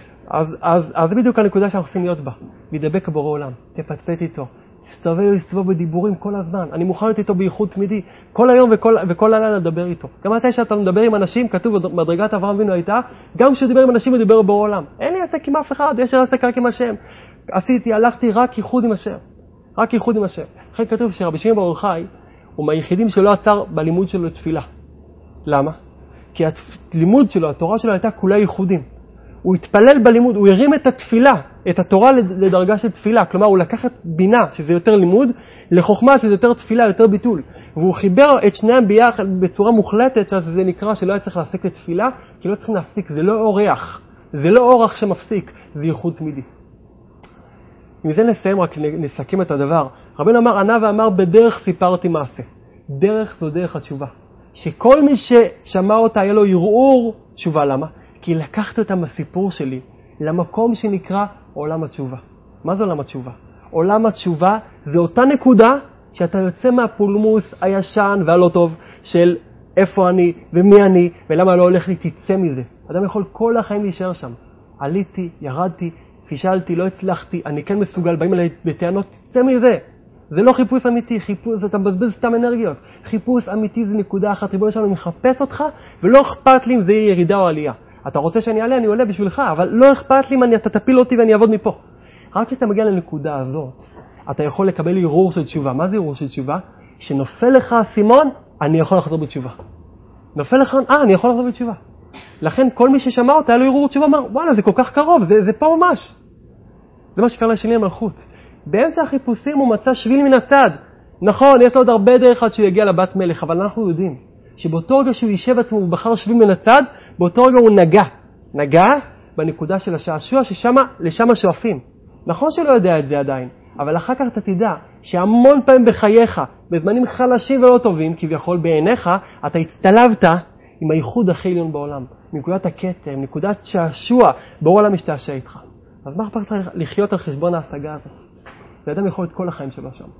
אז זה בדיוק הנקודה שאנחנו צריכים להיות בה, להידבק בורא עולם, תפטפט איתו, תסתובב בדיבורים כל הזמן, אני מוכן להיות איתו בייחוד תמידי, כל היום וכל הלילה לדבר איתו. גם מתי שאתה מדבר עם אנשים, כתוב מדרגת אברהם אבינו הייתה, גם כשדיבר עם אנשים ודיבר בורא עולם. אין לי עסק עם אף אחד, יש לי עסק רק עם השם. הלכתי רק ייחוד עם השם. רק ייחוד עם השם. לכן כתוב שרבי שמעון בר יוחאי הוא מהיחידים שלא עצר בלימוד שלו לתפילה. למה? כי הלימוד שלו, התורה שלו הייתה כולה ייחודים. הוא התפלל בלימוד, הוא הרים את התפילה, את התורה לדרגה של תפילה. כלומר, הוא לקח את בינה, שזה יותר לימוד, לחוכמה, שזה יותר תפילה, יותר ביטול. והוא חיבר את שניהם ביחד בצורה מוחלטת, שזה נקרא שלא היה צריך להפסיק לתפילה, כי לא צריכים להפסיק, זה לא אורח. זה לא אורח שמפסיק, זה ייחוד תמידי. עם זה נסיים, רק נסכם את הדבר. רבינו אמר, ענה ואמר, בדרך סיפרתי מעשה. דרך זו דרך התשובה. שכל מי ששמע אותה, היה לו ערעור תשובה. למה? כי לקחת אותה מהסיפור שלי למקום שנקרא עולם התשובה. מה זה עולם התשובה? עולם התשובה זה אותה נקודה שאתה יוצא מהפולמוס הישן והלא טוב של איפה אני ומי אני ולמה לא הולך לי, תצא מזה. אדם יכול כל החיים להישאר שם. עליתי, ירדתי, פישלתי, לא הצלחתי, אני כן מסוגל, באים אליי בטענות, תצא מזה. זה לא חיפוש אמיתי, חיפוש, אתה מבזבז סתם אנרגיות. חיפוש אמיתי זה נקודה אחת, ריבונו שלנו מחפש אותך, ולא אכפת לי אם זה יהיה ירידה או עלייה. אתה רוצה שאני אעלה, אני עולה בשבילך, אבל לא אכפת לי אם אתה תפיל אותי ואני אעבוד מפה. רק כשאתה מגיע לנקודה הזאת, אתה יכול לקבל ערעור של תשובה. מה זה ערעור של תשובה? שנופל לך הסימון, אני יכול לחזור בתשובה. נופל לך, אני יכול לחזור בתשובה. לכן כל מי ששמע אותה, היה לו ערעור תשובה, אמר, וואלה, זה כל כך קרוב, זה פה ממש. זה מה שקרה לשני המלכות. באמצע החיפושים הוא מצא שביל מן הצד. נכון, יש לו עוד הרבה דרך עד שהוא יגיע לבת מלך, אבל אנחנו יודעים שבאותו רגע שהוא יישב עצמו ובחר שביל מן הצד, באותו רגע הוא נגע בנקודה של השעשוע לשם שואפים. נכון שלא יודע את זה עדיין, אבל אחר כך אתה תדע שהמון פעמים בחייך, בזמנים חלשים ולא טובים, כביכול בעיניך, אתה הצטלבת עם הייחוד הכי עליון בעולם, מנקודת הקטר, מנקודת שעשוע, בעולם משתעשע איתך. אז מה אכפת לחיות על חשבון ההשגה הזאת? ואדם יכול את כל החיים שלו שם.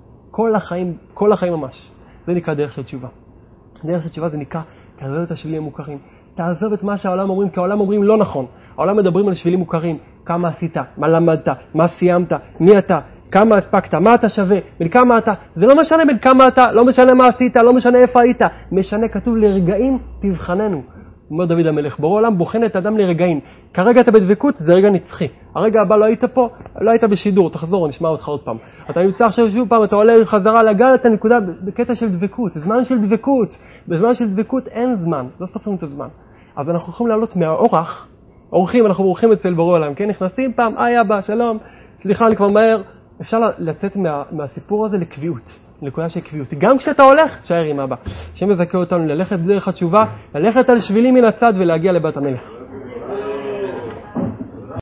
כל החיים ממש. זה נקרא דרך של תשובה. דרך של תשובה זה נקרא, תעזוב את השבילים המוכרים. תעזוב את מה שהעולם אומרים, כי העולם אומרים לא נכון. העולם מדברים על שבילים מוכרים. כמה עשית, מה למדת, מה סיימת, מי אתה, כמה הספקת, מה אתה שווה, בין כמה אתה. זה לא משנה בין כמה אתה, לא משנה מה עשית, לא משנה איפה היית. משנה, כתוב לרגעים תבחננו. אומר דוד המלך, בורא עולם בוחן את האדם לרגעים. כרגע אתה בדבקות, זה רגע נצחי. הרגע הבא לא היית פה, לא היית בשידור, תחזור, נשמע אותך עוד פעם. אתה נמצא עכשיו שוב פעם, אתה עולה חזרה לגל את הנקודה בקטע של דבקות, זמן של דבקות. בזמן של דבקות אין זמן, לא סופרים את הזמן. אז אנחנו יכולים לעלות מהאורח, אנחנו אורחים אצל בורא עולם, כן? נכנסים פעם, אבא, שלום, סליחה, אני כבר מהר. אפשר לצאת מהסיפור הזה לקביעות, נקודה של קביעות. גם כשאתה הולך, תשאר עם אבא. שמזכה אותנו ללכת בדרך התשובה, ללכת על שבילים מן הצד ולהגיע לבית המלך.